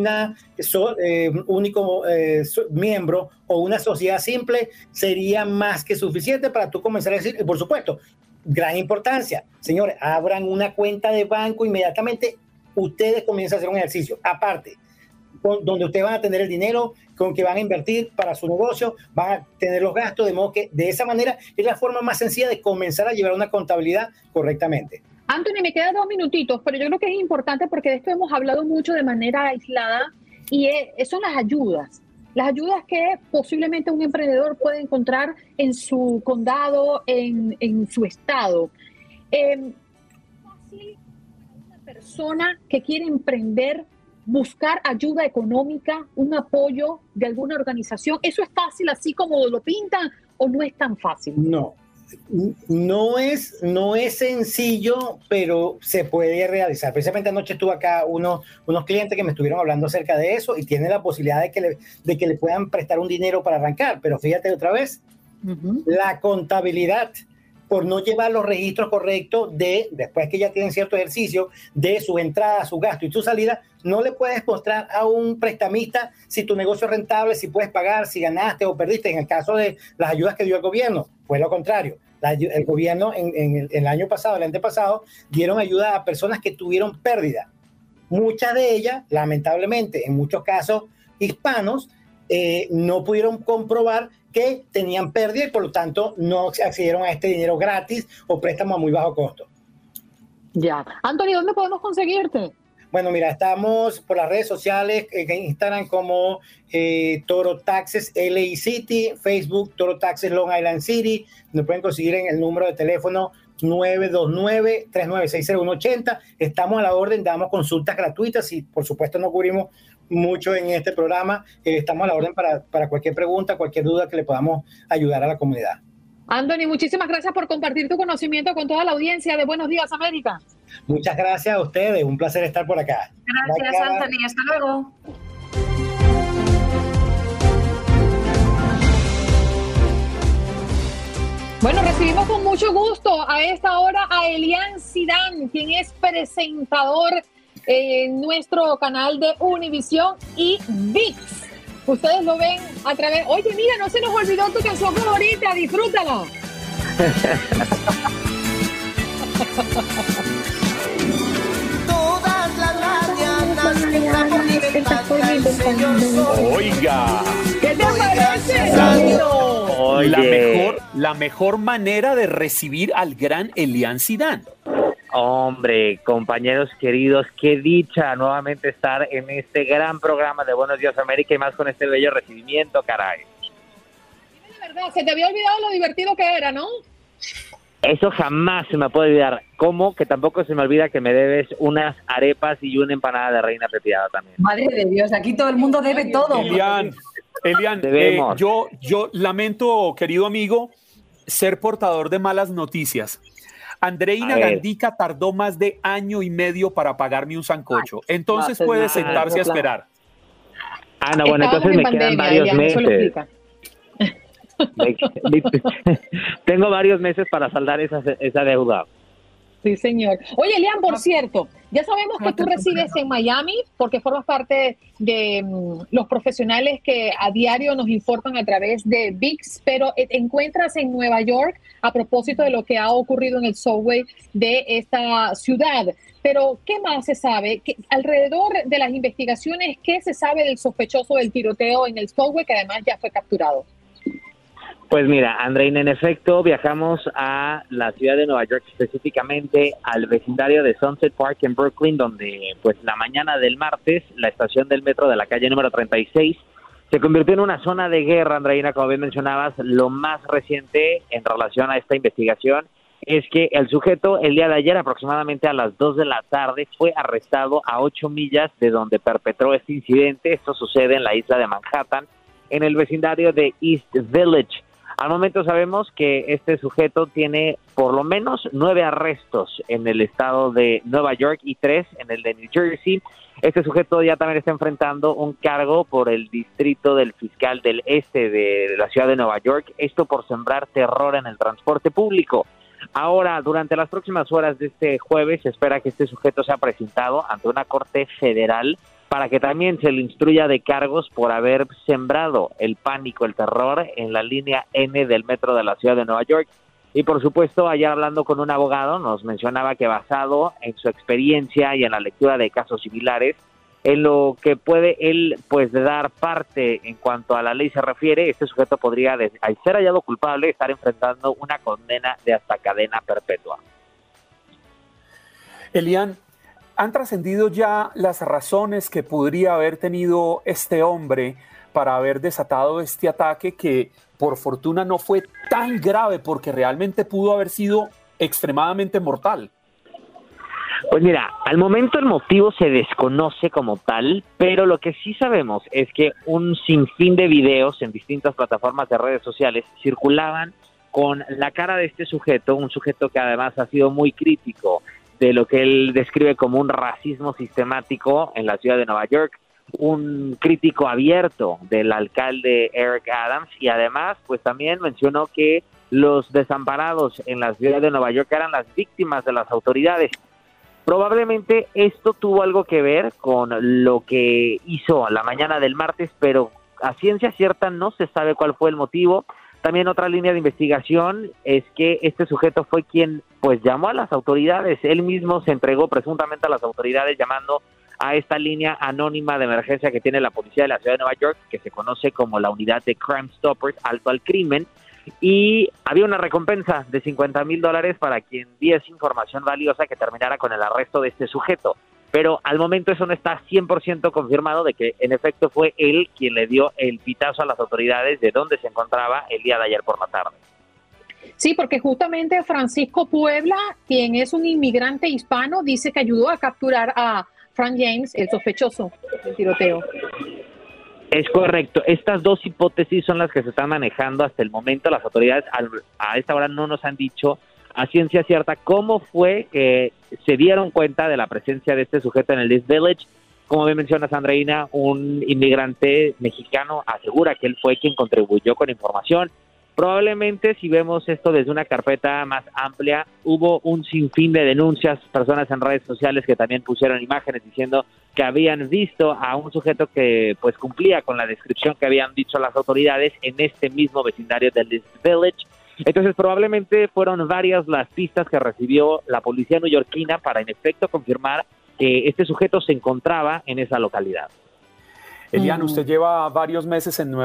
único miembro o una sociedad simple sería más que suficiente para tú comenzar a decir, y por supuesto, gran importancia, señores, abran una cuenta de banco inmediatamente, ustedes comienzan a hacer un ejercicio, aparte, donde ustedes van a tener el dinero con que van a invertir para su negocio, van a tener los gastos, de modo que de esa manera es la forma más sencilla de comenzar a llevar una contabilidad correctamente. Anthony, me quedan 2 minutitos, pero yo creo que es importante porque de esto hemos hablado mucho de manera aislada y son las ayudas que posiblemente un emprendedor puede encontrar en su condado, en su estado. ¿Es fácil para una persona que quiere emprender buscar ayuda económica, un apoyo de alguna organización? ¿Eso es fácil así como lo pintan o no es tan fácil? No es sencillo, pero se puede realizar. Precisamente anoche estuve acá unos clientes que me estuvieron hablando acerca de eso y tienen la posibilidad de que le puedan prestar un dinero para arrancar. Pero fíjate otra vez, la contabilidad por no llevar los registros correctos después que ya tienen cierto ejercicio, de sus entradas, su gasto y su salida. No le puedes mostrar a un prestamista si tu negocio es rentable, si puedes pagar, si ganaste o perdiste. En el caso de las ayudas que dio el gobierno, fue lo contrario. El gobierno en el año pasado, el antepasado, dieron ayuda a personas que tuvieron pérdida. Muchas de ellas, lamentablemente, en muchos casos hispanos, no pudieron comprobar que tenían pérdida y por lo tanto no accedieron a este dinero gratis o préstamo a muy bajo costo. Ya. Anthony, ¿dónde podemos conseguirte? Bueno, mira, estamos por las redes sociales, en Instagram como Toro Taxes LA City, Facebook Toro Taxes Long Island City. Nos pueden conseguir en el número de teléfono 929-3960-180. Estamos a la orden, damos consultas gratuitas y por supuesto no cubrimos mucho en este programa. Estamos a la orden para cualquier pregunta, cualquier duda que le podamos ayudar a la comunidad. Anthony, muchísimas gracias por compartir tu conocimiento con toda la audiencia de Buenos Días, América. Muchas gracias a ustedes, un placer estar por acá. Gracias, Anthony, hasta luego. Bueno, recibimos con mucho gusto a esta hora a Elian Zidane, quien es presentador en nuestro canal de Univisión y ViX. Ustedes lo ven a través... Oye, mira, no se nos olvidó tu canción favorita, disfrútala. Todas las mañanas está por mi ventana. Oiga. ¿Qué te parece? La mejor manera de recibir al gran Elian Zidane. Hombre, compañeros queridos, qué dicha nuevamente estar en este gran programa de Buenos Días América y más con este bello recibimiento, caray. De verdad, se te había olvidado lo divertido que era, ¿no? Eso jamás se me puede olvidar. ¿Cómo? Que tampoco se me olvida que me debes unas arepas y una empanada de reina pepiada también. Madre de Dios, aquí todo el mundo debe todo. Elian, yo lamento, querido amigo, ser portador de malas noticias. Andreina Gandica tardó más de 1 año y medio para pagarme un sancocho. Entonces puede sentarse a esperar. Ah, no, bueno, entonces me quedan varios meses. Tengo varios meses para saldar esa deuda. Sí, señor. Oye, Elian, por cierto, ya sabemos que tú resides en Miami porque formas parte de los profesionales que a diario nos informan a través de ViX, pero te encuentras en Nueva York a propósito de lo que ha ocurrido en el subway de esta ciudad. Pero, ¿qué más se sabe? Alrededor de las investigaciones, ¿qué se sabe del sospechoso del tiroteo en el subway que además ya fue capturado? Pues mira, Andreina, en efecto, viajamos a la ciudad de Nueva York, específicamente al vecindario de Sunset Park en Brooklyn, donde pues la mañana del martes la estación del metro de la calle número 36 se convirtió en una zona de guerra, Andreina, como bien mencionabas. Lo más reciente en relación a esta investigación es que el sujeto el día de ayer, aproximadamente a las 2 de la tarde, fue arrestado a 8 millas de donde perpetró este incidente. Esto sucede en la isla de Manhattan, en el vecindario de East Village. Al momento sabemos que este sujeto tiene por lo menos 9 arrestos en el estado de Nueva York y 3 en el de New Jersey. Este sujeto ya también está enfrentando un cargo por el distrito del fiscal del este de la ciudad de Nueva York, esto por sembrar terror en el transporte público. Ahora, durante las próximas horas de este jueves, se espera que este sujeto sea presentado ante una corte federal para que también se le instruya de cargos por haber sembrado el pánico, el terror en la línea N del metro de la ciudad de Nueva York. Y por supuesto, ayer hablando con un abogado, nos mencionaba que basado en su experiencia y en la lectura de casos similares, en lo que puede él pues dar parte en cuanto a la ley se refiere, este sujeto podría, al ser hallado culpable, estar enfrentando una condena de hasta cadena perpetua. Elian, ¿han trascendido ya las razones que podría haber tenido este hombre para haber desatado este ataque que por fortuna no fue tan grave porque realmente pudo haber sido extremadamente mortal? Pues mira, al momento el motivo se desconoce como tal, pero lo que sí sabemos es que un sinfín de videos en distintas plataformas de redes sociales circulaban con la cara de este sujeto, un sujeto que además ha sido muy crítico de lo que él describe como un racismo sistemático en la ciudad de Nueva York, un crítico abierto del alcalde Eric Adams, y además pues también mencionó que los desamparados en la ciudad de Nueva York eran las víctimas de las autoridades. Probablemente esto tuvo algo que ver con lo que hizo la mañana del martes, pero a ciencia cierta no se sabe cuál fue el motivo. También otra línea de investigación es que este sujeto fue quien pues llamó a las autoridades. Él mismo se entregó presuntamente a las autoridades llamando a esta línea anónima de emergencia que tiene la policía de la ciudad de Nueva York, que se conoce como la unidad de Crime Stoppers, alto al crimen, y había una recompensa de $50,000 para quien diese información valiosa que terminara con el arresto de este sujeto. Pero al momento eso no está 100% confirmado de que en efecto fue él quien le dio el pitazo a las autoridades de dónde se encontraba el día de ayer por la tarde. Sí, porque justamente Francisco Puebla, quien es un inmigrante hispano, dice que ayudó a capturar a Frank James, el sospechoso del tiroteo. Es correcto. Estas dos hipótesis son las que se están manejando hasta el momento. Las autoridades a esta hora no nos han dicho a ciencia cierta cómo fue que se dieron cuenta de la presencia de este sujeto en el East Village. Como bien mencionas, Andreina, un inmigrante mexicano asegura que él fue quien contribuyó con información. Probablemente, si vemos esto desde una carpeta más amplia, hubo un sinfín de denuncias, personas en redes sociales que también pusieron imágenes diciendo que habían visto a un sujeto que pues cumplía con la descripción que habían dicho las autoridades en este mismo vecindario del East Village. Entonces probablemente fueron varias las pistas que recibió la policía neoyorquina para en efecto confirmar que este sujeto se encontraba en esa localidad. Elian, usted lleva varios meses en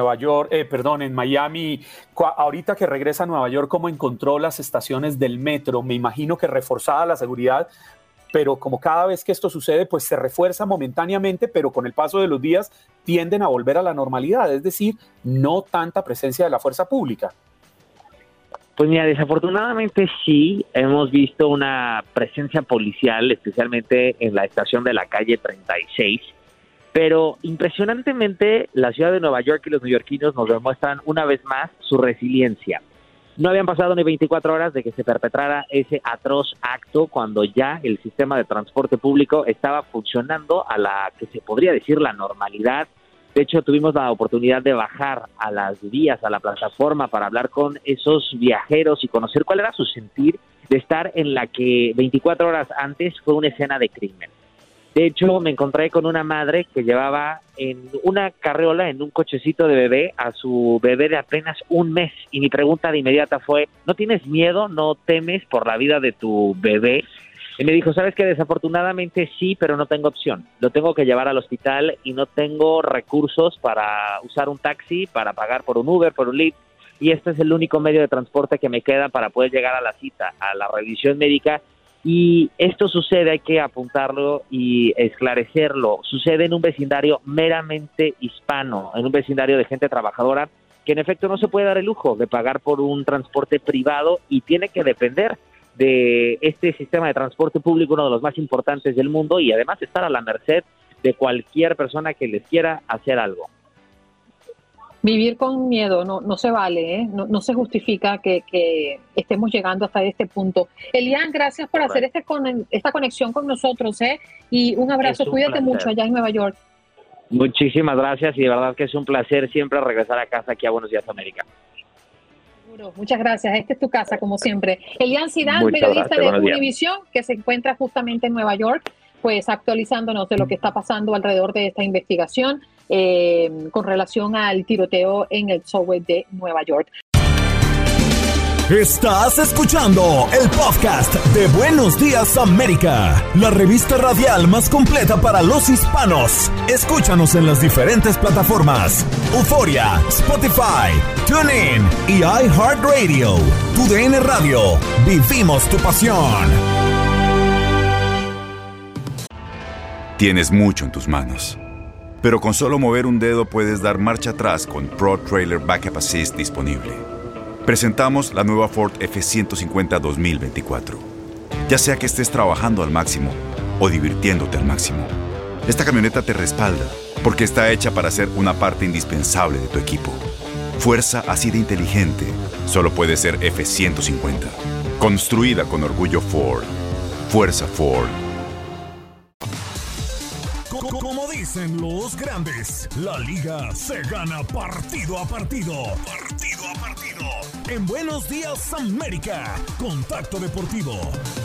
en Miami. Ahorita que regresa a Nueva York, ¿cómo encontró las estaciones del metro? Me imagino que reforzada la seguridad, pero como cada vez que esto sucede, pues se refuerza momentáneamente, pero con el paso de los días tienden a volver a la normalidad, es decir, no tanta presencia de la fuerza pública. Pues mira, desafortunadamente sí, hemos visto una presencia policial, especialmente en la estación de la calle 36, pero impresionantemente la ciudad de Nueva York y los neoyorquinos nos demuestran una vez más su resiliencia. No habían pasado ni 24 horas de que se perpetrara ese atroz acto cuando ya el sistema de transporte público estaba funcionando a la que se podría decir la normalidad. De hecho, tuvimos la oportunidad de bajar a las vías, a la plataforma, para hablar con esos viajeros y conocer cuál era su sentir de estar en la que 24 horas antes fue una escena de crimen. De hecho, me encontré con una madre que llevaba en una carriola, en un cochecito de bebé, a su bebé de apenas un mes. Y mi pregunta de inmediata fue, ¿no tienes miedo, no temes por la vida de tu bebé? Y me dijo, ¿sabes qué? Desafortunadamente sí, pero no tengo opción. Lo tengo que llevar al hospital y no tengo recursos para usar un taxi, para pagar por un Uber, por un Lyft. Y este es el único medio de transporte que me queda para poder llegar a la cita, a la revisión médica. Y esto sucede, hay que apuntarlo y esclarecerlo, sucede en un vecindario meramente hispano, en un vecindario de gente trabajadora que en efecto no se puede dar el lujo de pagar por un transporte privado y tiene que depender de este sistema de transporte público, uno de los más importantes del mundo, y además estar a la merced de cualquier persona que les quiera hacer algo. Vivir con miedo no se vale, ¿eh? No se justifica que estemos llegando hasta este punto. Elian, gracias por hacer esta conexión con nosotros, ¿eh? Y un abrazo, cuídate mucho allá en Nueva York. Muchísimas gracias y de verdad que es un placer siempre regresar a casa aquí a Buenos Días América. Muchas gracias. Esta es tu casa, como siempre. Elian Zidane, periodista de Univisión, que se encuentra justamente en Nueva York, pues actualizándonos de lo que está pasando alrededor de esta investigación con relación al tiroteo en el subway de Nueva York. Estás escuchando el podcast de Buenos Días América, la revista radial más completa para los hispanos. Escúchanos en las diferentes plataformas: Euforia, Spotify, TuneIn y iHeartRadio. Tu DN Radio. Vivimos tu pasión. Tienes mucho en tus manos, pero con solo mover un dedo puedes dar marcha atrás con Pro Trailer Backup Assist disponible. Presentamos la nueva Ford F-150 2024. Ya sea que estés trabajando al máximo o divirtiéndote al máximo, esta camioneta te respalda porque está hecha para ser una parte indispensable de tu equipo. Fuerza así de inteligente solo puede ser F-150. Construida con orgullo Ford. Fuerza Ford. Como dice dicen los grandes, la liga se gana partido a partido. Partido a partido. En Buenos Días América, Contacto Deportivo.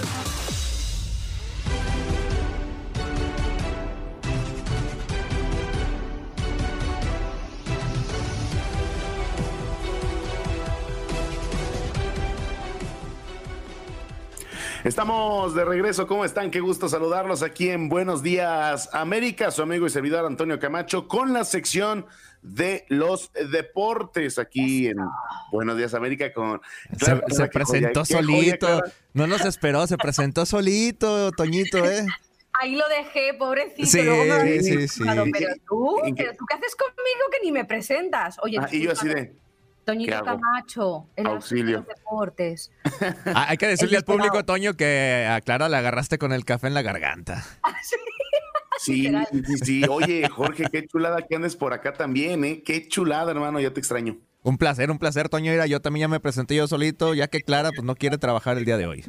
Estamos de regreso, ¿cómo están? Qué gusto saludarlos aquí en Buenos Días América, su amigo y servidor Antonio Camacho con la sección de los deportes aquí en Buenos Días América con... Claro, se presentó solito, no nos esperó, se presentó solito, Toñito, Ahí lo dejé, pobrecito. Sí, sí. Pero tú, ¿qué haces conmigo que ni me presentas? Oye, y yo así de... Toñito Camacho, el auxilio de los deportes. Hay que decirle al público, Toño, que a Clara le agarraste con el café en la garganta. Sí. Oye, Jorge, qué chulada que andes por acá también, ¿eh? Qué chulada, hermano, ya te extraño. Un placer, Toño. Mira, yo también ya me presenté yo solito, ya que Clara pues no quiere trabajar el día de hoy.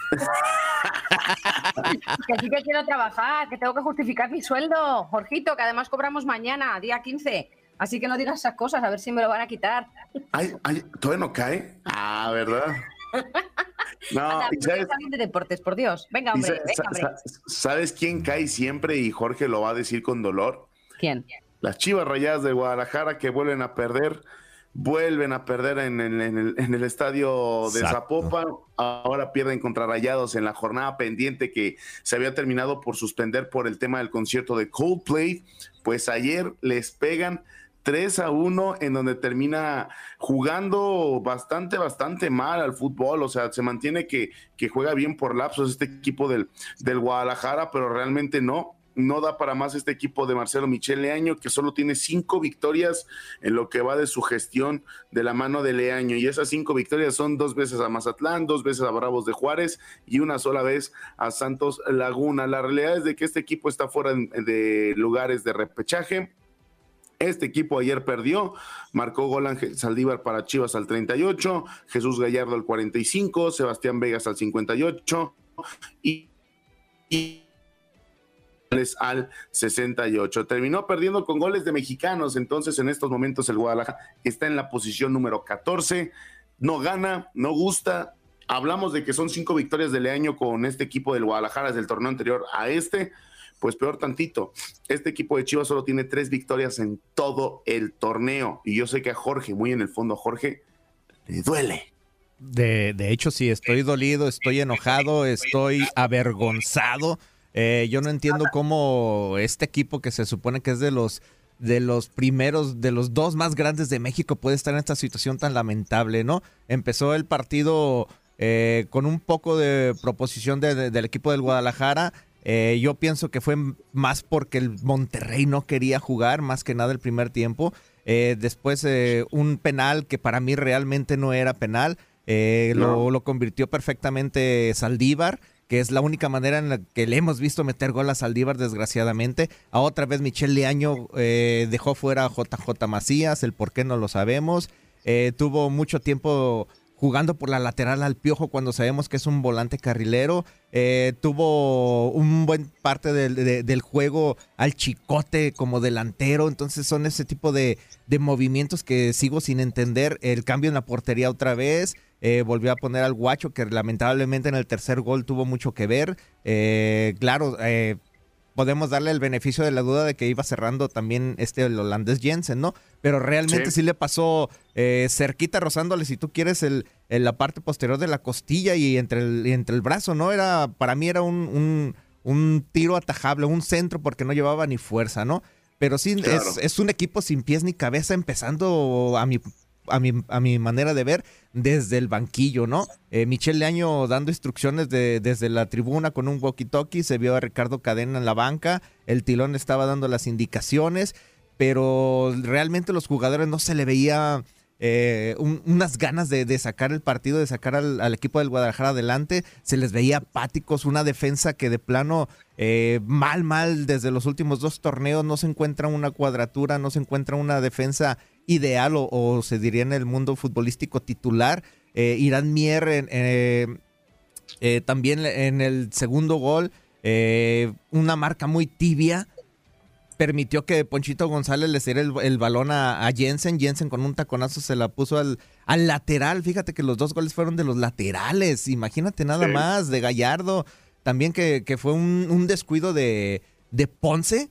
Que sí que quiero trabajar, que tengo que justificar mi sueldo, Jorgito, que además cobramos mañana, día 15. Así que no digas esas cosas, a ver si me lo van a quitar. Ay, ¿todavía no cae? Ah, ¿verdad? No, anda, ¿sabes? De deportes, por Dios. Venga, hombre, ¿Sabes quién cae siempre? Y Jorge lo va a decir con dolor. ¿Quién? Las Chivas Rayadas de Guadalajara, que vuelven a perder en el estadio de Zapopan. Ahora pierden contra Rayados en la jornada pendiente que se había terminado por suspender por el tema del concierto de Coldplay. Pues ayer les pegan 3-1, en donde termina jugando bastante mal al fútbol. O sea, se mantiene que juega bien por lapsos este equipo del Guadalajara, pero realmente no da para más este equipo de Marcelo Michel Leaño, que solo tiene 5 victorias en lo que va de su gestión de la mano de Leaño, y esas 5 victorias son 2 veces a Mazatlán, 2 veces a Bravos de Juárez y una sola vez a Santos Laguna. La realidad es de que este equipo está fuera de lugares de repechaje. Este equipo ayer perdió, marcó gol Ángel Saldívar para Chivas al 38, Jesús Gallardo al 45, Sebastián Vegas al 58 y al 68. Terminó perdiendo con goles de mexicanos. Entonces en estos momentos el Guadalajara está en la posición número 14, no gana, no gusta. Hablamos de que son 5 victorias de Leaño con este equipo del Guadalajara desde el torneo anterior a este. Pues peor tantito, este equipo de Chivas solo tiene 3 victorias en todo el torneo, y yo sé que a Jorge, muy en el fondo a Jorge, le duele. De hecho, sí, estoy dolido, estoy enojado, estoy avergonzado. Yo no entiendo cómo este equipo, que se supone que es de los primeros, de los 2 más grandes de México, puede estar en esta situación tan lamentable, ¿no? Empezó el partido con un poco de proposición del equipo del Guadalajara. Yo pienso que fue más porque el Monterrey no quería jugar, más que nada el primer tiempo. Después un penal que para mí realmente no era penal, lo convirtió perfectamente Saldívar, que es la única manera en la que le hemos visto meter gol a Saldívar, desgraciadamente. A otra vez Michel Leaño dejó fuera a JJ Macías, el por qué no lo sabemos. Tuvo mucho tiempo jugando por la lateral al Piojo cuando sabemos que es un volante carrilero. Tuvo un buen parte del juego al Chicote como delantero. Entonces son ese tipo de movimientos que sigo sin entender. El cambio en la portería otra vez. Volvió a poner al Guacho, que lamentablemente en el tercer gol tuvo mucho que ver. Claro, podemos darle el beneficio de la duda de que iba cerrando también el holandés Jensen, ¿no? Pero realmente sí le pasó cerquita, rozándole, si tú quieres, la parte posterior de la costilla y entre el brazo, ¿no? Para mí era un tiro atajable, un centro, porque no llevaba ni fuerza, ¿no? Pero sí, claro, es un equipo sin pies ni cabeza, empezando a mi manera de ver, desde el banquillo, ¿no? Michel Leaño dando instrucciones desde la tribuna con un walkie-talkie, se vio a Ricardo Cadena en la banca, el Tilón estaba dando las indicaciones, pero realmente los jugadores no se le veía unas ganas de sacar el partido, de sacar al equipo del Guadalajara adelante. Se les veía apáticos, una defensa que de plano mal desde los últimos 2 torneos, no se encuentra una cuadratura, no se encuentra una defensa ideal o se diría en el mundo futbolístico titular. Irán Mier también en el segundo gol, una marca muy tibia. permitió que Ponchito González le diera el balón a Jensen. Jensen con un taconazo se la puso al lateral. Fíjate que los 2 goles fueron de los laterales. Imagínate nada más, de Gallardo. También que fue un descuido de Ponce,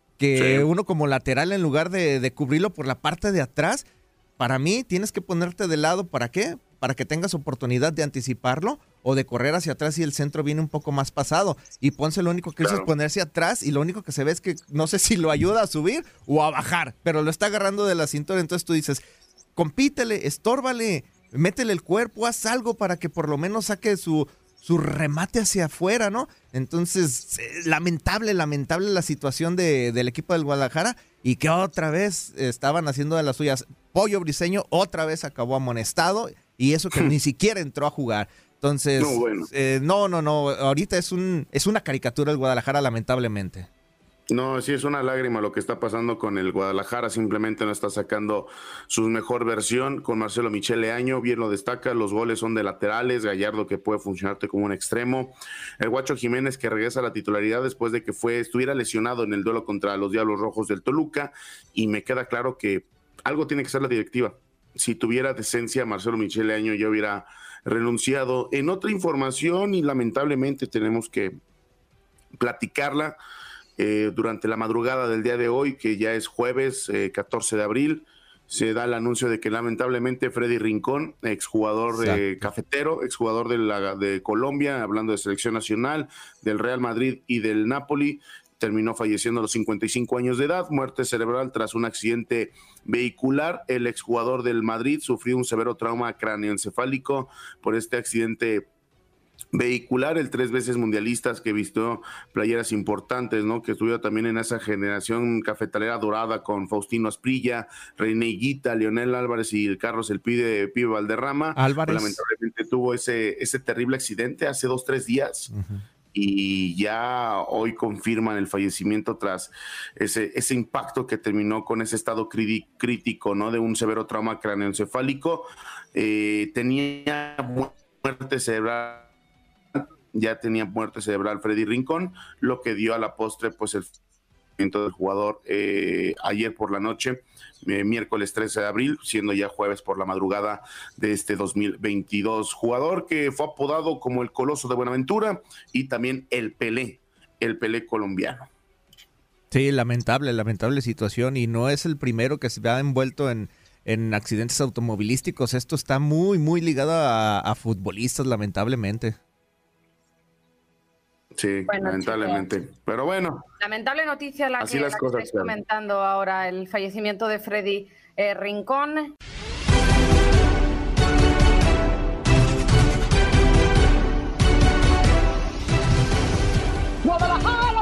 que uno como lateral en lugar de cubrirlo por la parte de atrás. Para mí tienes que ponerte de lado. ¿Para qué? Para que tengas oportunidad de anticiparlo o de correr hacia atrás y el centro viene un poco más pasado. Y Ponce lo único que hizo es ponerse atrás y lo único que se ve es que no sé si lo ayuda a subir o a bajar, pero lo está agarrando de la cintura. Entonces tú dices, compítele, estórbale, métele el cuerpo, haz algo para que por lo menos saque su remate hacia afuera, ¿no? Entonces, lamentable la situación del equipo del Guadalajara y que otra vez estaban haciendo de las suyas. Pollo Briseño otra vez acabó amonestado y eso que ni siquiera entró a jugar. Entonces, no, ahorita es una caricatura el Guadalajara, lamentablemente. No, sí es una lágrima lo que está pasando con el Guadalajara, simplemente no está sacando su mejor versión con Marcelo Michele Año, bien lo destaca, los goles son de laterales, Gallardo que puede funcionarte como un extremo, el Guacho Jiménez que regresa a la titularidad después de que estuviera lesionado en el duelo contra los Diablos Rojos del Toluca, y me queda claro que algo tiene que ser la directiva. Si tuviera decencia Marcelo Michele Año ya hubiera renunciado. En otra información, y lamentablemente tenemos que platicarla, durante la madrugada del día de hoy, que ya es jueves 14 de abril, se da el anuncio de que lamentablemente Freddy Rincón, exjugador cafetero, exjugador de Colombia, hablando de selección nacional, del Real Madrid y del Napoli, terminó falleciendo a los 55 años de edad, muerte cerebral tras un accidente vehicular. El exjugador del Madrid sufrió un severo trauma cráneoencefálico por este accidente vehicular, el 3 veces mundialista que vistió playeras importantes, ¿no? Que estuvo también en esa generación cafetalera dorada con Faustino Asprilla, René Higuita, Leonel Álvarez y el Carlos el Pibe Valderrama. Álvarez. Pues, lamentablemente tuvo ese terrible accidente hace 2-3 días. Y ya hoy confirman el fallecimiento tras ese impacto que terminó con ese estado crítico, ¿no? De un severo trauma cráneoencefálico. Tenía muerte cerebral. Ya tenía muerte cerebral Freddy Rincón, lo que dio a la postre pues el fallecimiento del jugador ayer por la noche, miércoles 13 de abril, siendo ya jueves por la madrugada de este 2022. Jugador que fue apodado como el Coloso de Buenaventura y también el Pelé colombiano. Sí, lamentable situación, y no es el primero que se ha envuelto en accidentes automovilísticos. Esto está muy, muy ligado a futbolistas, lamentablemente. Sí, bueno, lamentablemente. Chicos. Pero bueno. Lamentable noticia la que estáis comentando ahora, el fallecimiento de Freddy Rincón. Guadalajara,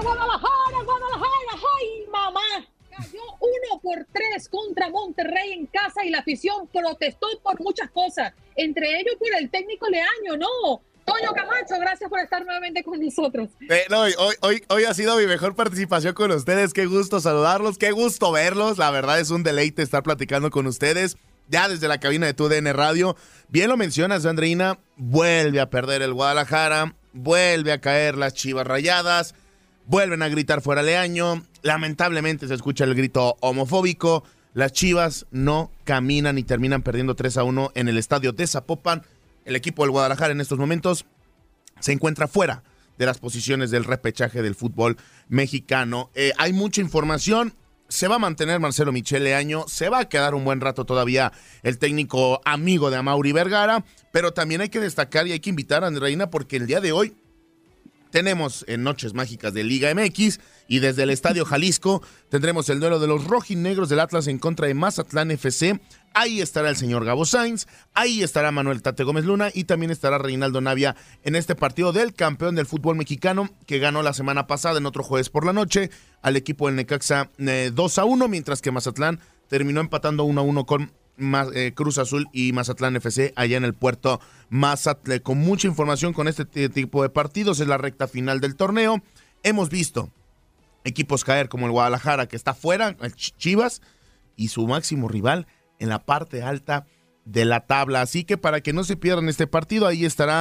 ¡ay, mamá! Cayó 1-3 contra Monterrey en casa y la afición protestó por muchas cosas, entre ellos por el técnico Leaño, ¿no? Toño Camacho, gracias por estar nuevamente con nosotros. Hoy ha sido mi mejor participación con ustedes. Qué gusto saludarlos, qué gusto verlos. La verdad es un deleite estar platicando con ustedes ya desde la cabina de TUDN Radio. Bien lo mencionas, Andreina, vuelve a perder el Guadalajara, vuelve a caer las Chivas Rayadas, vuelven a gritar fuera Leaño. Lamentablemente se escucha el grito homofóbico. Las Chivas no caminan y terminan perdiendo 3-1 en el estadio de Zapopan. El equipo del Guadalajara en estos momentos se encuentra fuera de las posiciones del repechaje del fútbol mexicano. Hay mucha información. Se va a mantener Marcelo Michele Año. Se va a quedar un buen rato todavía el técnico amigo de Amaury Vergara. Pero también hay que destacar y hay que invitar a Andreina porque el día de hoy tenemos en Noches Mágicas de Liga MX y desde el Estadio Jalisco tendremos el duelo de los rojinegros del Atlas en contra de Mazatlán FC. Ahí estará el señor Gabo Sainz, ahí estará Manuel Tate Gómez Luna y también estará Reinaldo Navia en este partido del campeón del fútbol mexicano que ganó la semana pasada en otro jueves por la noche al equipo del Necaxa 2-1, mientras que Mazatlán terminó empatando 1-1 con Cruz Azul y Mazatlán FC allá en el puerto Mazatlán. Con mucha información con este tipo de partidos, es la recta final del torneo. Hemos visto equipos caer como el Guadalajara, que está fuera, el Chivas, y su máximo rival en la parte alta de la tabla. Así que para que no se pierdan este partido, ahí estará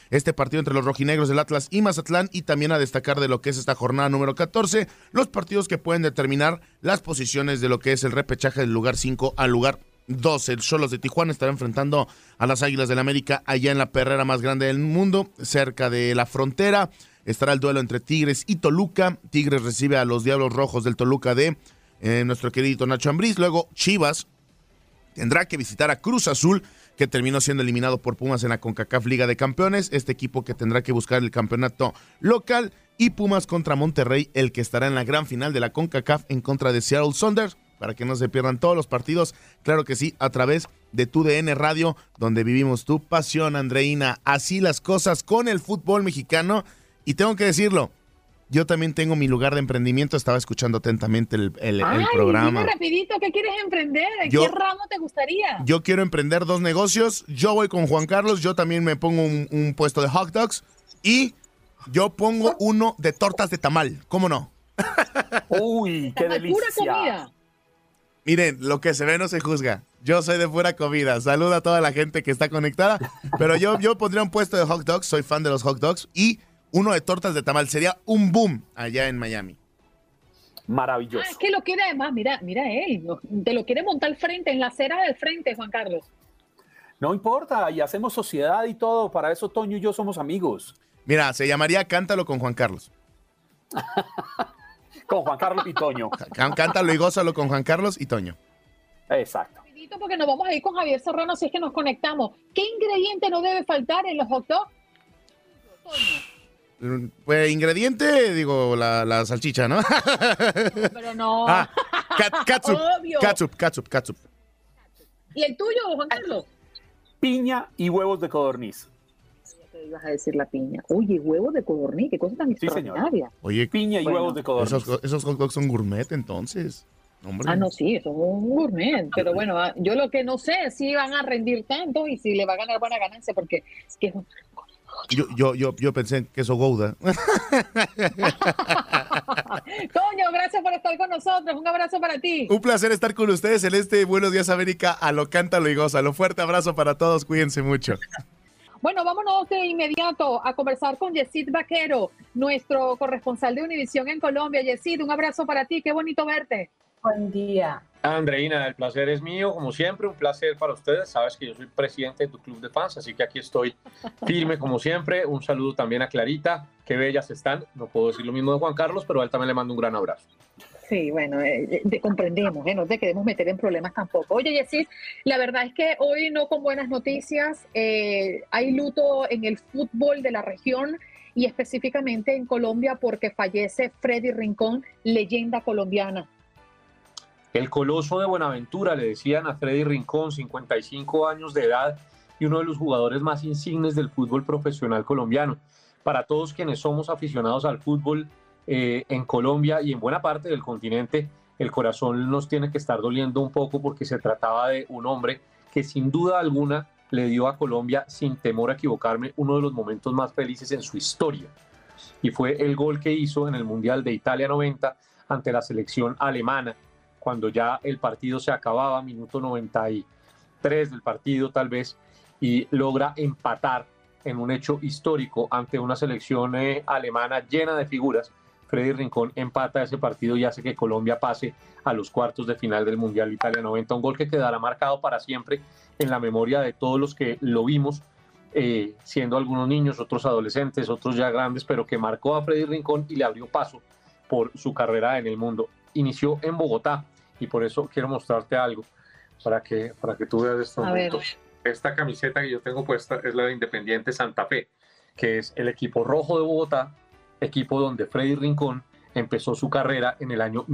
este partido entre los rojinegros del Atlas y Mazatlán, y también a destacar de lo que es esta jornada número 14, los partidos que pueden determinar las posiciones de lo que es el repechaje del lugar 5 al lugar 12. El Xolos de Tijuana estará enfrentando a las Águilas del América allá en la perrera más grande del mundo, cerca de la frontera. Estará el duelo entre Tigres y Toluca. Tigres recibe a los Diablos Rojos del Toluca de nuestro querido Nacho Ambriz. Luego Chivas tendrá que visitar a Cruz Azul, que terminó siendo eliminado por Pumas en la CONCACAF Liga de Campeones. Este equipo que tendrá que buscar el campeonato local. Y Pumas contra Monterrey, el que estará en la gran final de la CONCACAF en contra de Seattle Sounders, para que no se pierdan todos los partidos, claro que sí, a través de TUDN Radio, donde vivimos tu pasión, Andreina. Así las cosas con el fútbol mexicano, y tengo que decirlo, yo también tengo mi lugar de emprendimiento. Estaba escuchando atentamente el programa. Dime rapidito, ¿qué quieres emprender? ¿En qué ramo te gustaría? Yo quiero emprender 2 negocios. Yo voy con Juan Carlos, yo también me pongo un puesto de hot dogs, y yo pongo uno de tortas de tamal, ¿cómo no? Uy, qué delicia. Pura comida. Miren, lo que se ve no se juzga. Yo soy de pura comida. Saluda a toda la gente que está conectada. Pero yo pondría un puesto de hot dogs. Soy fan de los hot dogs. Y uno de tortas de tamal. Sería un boom allá en Miami. Maravilloso. Es que lo quiere además. Mira él. Te lo quiere montar al frente, en la acera del frente, Juan Carlos. No importa. Y hacemos sociedad y todo. Para eso Toño y yo somos amigos. Mira, se llamaría Cántalo con Juan Carlos. Con Juan Carlos y Toño. Cántalo y gózalo con Juan Carlos y Toño. Exacto. Porque nos vamos a ir con Javier Serrano si es que nos conectamos. ¿Qué ingrediente no debe faltar en los hot dogs? Pues ingrediente, digo, la salchicha, ¿no? Pero no. Catsup. ¿Y el tuyo, Juan Carlos? Piña y huevos de codorniz. Te ibas a decir la piña. Oye, huevos de codorniz, qué cosa tan extraordinaria. Oye, piña y huevos de codorniz. Esos hot dogs son gourmet, entonces. Hombre. No, sí, son un gourmet. Pero bueno, yo lo que no sé es si van a rendir tanto y si le va a ganar buena ganancia, porque es que es un... Yo pensé en queso Gouda. Toño, gracias por estar con nosotros. Un abrazo para ti. Un placer estar con ustedes en este Buenos Días América a lo cántalo y gózalo. Fuerte abrazo para todos, cuídense mucho. Bueno, vámonos de inmediato a conversar con Yesid Vaquero, nuestro corresponsal de Univisión en Colombia. Yesid, un abrazo para ti, qué bonito verte. Buen día. Andreina, el placer es mío, como siempre, un placer para ustedes. Sabes que yo soy presidente de tu club de fans, así que aquí estoy firme como siempre. Un saludo también a Clarita, qué bellas están. No puedo decir lo mismo de Juan Carlos, pero a él también le mando un gran abrazo. Sí, bueno, te comprendemos, no te queremos meter en problemas tampoco. Oye, Yesid, la verdad es que hoy no con buenas noticias. Hay luto en el fútbol de la región y específicamente en Colombia porque fallece Freddy Rincón, leyenda colombiana. El Coloso de Buenaventura, le decían a Freddy Rincón, 55 años de edad y uno de los jugadores más insignes del fútbol profesional colombiano. Para todos quienes somos aficionados al fútbol en Colombia y en buena parte del continente, el corazón nos tiene que estar doliendo un poco porque se trataba de un hombre que sin duda alguna le dio a Colombia, sin temor a equivocarme, uno de los momentos más felices en su historia. Y fue el gol que hizo en el Mundial de Italia 90 ante la selección alemana, cuando ya el partido se acababa, minuto 93 del partido tal vez, y logra empatar en un hecho histórico ante una selección alemana llena de figuras. Freddy Rincón empata ese partido y hace que Colombia pase a los cuartos de final del Mundial Italia 90, un gol que quedará marcado para siempre en la memoria de todos los que lo vimos, siendo algunos niños, otros adolescentes, otros ya grandes, pero que marcó a Freddy Rincón y le abrió paso por su carrera en el mundo. Inició en Bogotá y por eso quiero mostrarte algo para que tú veas estos momentos. Esta camiseta que yo tengo puesta es la de Independiente Santa Fe, que es el equipo rojo de Bogotá, equipo donde Freddy Rincón empezó su carrera en el año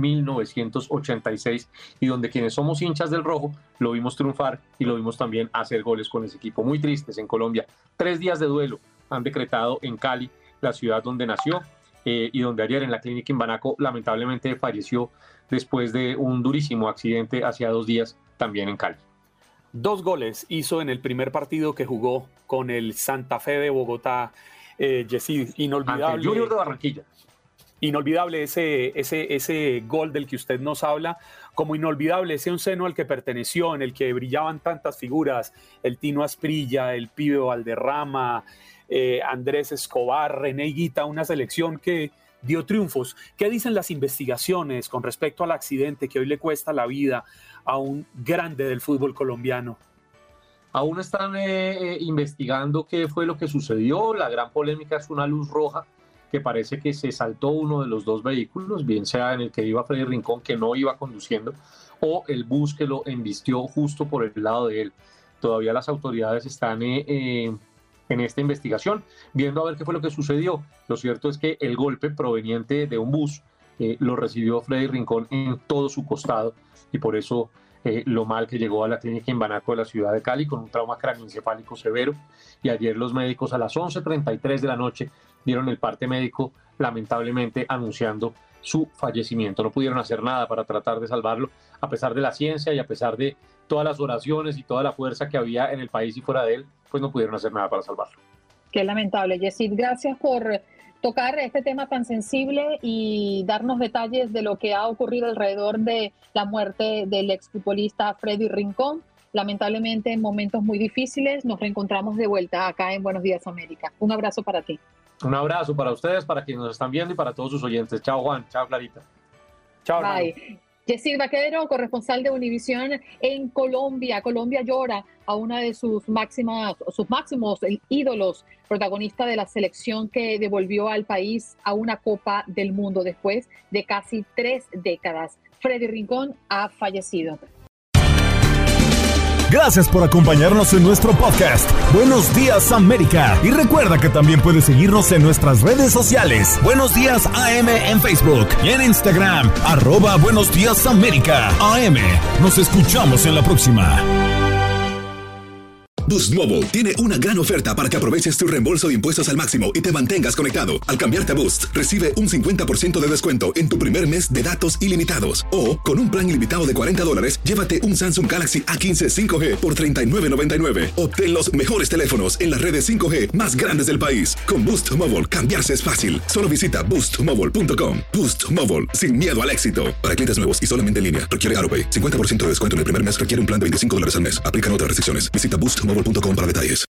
1986 y donde quienes somos hinchas del rojo lo vimos triunfar y lo vimos también hacer goles con ese equipo. Muy tristes en Colombia. 3 días de duelo han decretado en Cali, la ciudad donde nació y donde ayer en la clínica Imbanaco lamentablemente falleció después de un durísimo accidente hacía 2 días también en Cali. 2 goles hizo en el primer partido que jugó con el Santa Fe de Bogotá. Yesid, inolvidable. Ante el Junior de Barranquilla. Inolvidable ese gol del que usted nos habla, como inolvidable ese onceno al que perteneció, en el que brillaban tantas figuras, el Tino Asprilla, el Pibe Valderrama, Andrés Escobar, René Higuita, una selección que dio triunfos. ¿Qué dicen las investigaciones con respecto al accidente que hoy le cuesta la vida a un grande del fútbol colombiano? Aún están investigando qué fue lo que sucedió. La gran polémica es una luz roja que parece que se saltó uno de los dos vehículos, bien sea en el que iba Freddy Rincón, que no iba conduciendo, o el bus que lo embistió justo por el lado de él. Todavía las autoridades están en esta investigación, viendo a ver qué fue lo que sucedió. Lo cierto es que el golpe proveniente de un bus lo recibió Freddy Rincón en todo su costado, y por eso lo mal que llegó a la clínica Imbanaco de la ciudad de Cali con un trauma craneoencefálico severo. Y ayer los médicos a las 11:33 de la noche dieron el parte médico, lamentablemente anunciando su fallecimiento. No pudieron hacer nada para tratar de salvarlo, a pesar de la ciencia y a pesar de todas las oraciones y toda la fuerza que había en el país y fuera de él, pues no pudieron hacer nada para salvarlo. Qué lamentable, Yesid. Gracias por tocar este tema tan sensible y darnos detalles de lo que ha ocurrido alrededor de la muerte del exfutbolista Freddy Rincón. Lamentablemente, en momentos muy difíciles, nos reencontramos de vuelta acá en Buenos Días América. Un abrazo para ti. Un abrazo para ustedes, para quienes nos están viendo y para todos sus oyentes. Chao, Juan. Chao, Clarita. Chao, bye. Hermano. Yesid Vaquero, corresponsal de Univisión en Colombia. Colombia llora a una de sus máximos ídolos, protagonista de la selección que devolvió al país a una Copa del Mundo después de casi 3 décadas. Freddy Rincón ha fallecido. Gracias por acompañarnos en nuestro podcast. Buenos Días América. Y recuerda que también puedes seguirnos en nuestras redes sociales. Buenos Días AM en Facebook y en Instagram. @Buenos Días América AM. Nos escuchamos en la próxima. Boost Mobile tiene una gran oferta para que aproveches tu reembolso de impuestos al máximo y te mantengas conectado. Al cambiarte a Boost, recibe un 50% de descuento en tu primer mes de datos ilimitados. O, con un plan ilimitado de $40, llévate un Samsung Galaxy A15 5G por $39.99. Obtén los mejores teléfonos en las redes 5G más grandes del país. Con Boost Mobile, cambiarse es fácil. Solo visita boostmobile.com. Boost Mobile, sin miedo al éxito. Para clientes nuevos y solamente en línea, requiere AutoPay. 50% de descuento en el primer mes, requiere un plan de $25 al mes. Aplican otras restricciones. Visita boostmobile.com para detalles.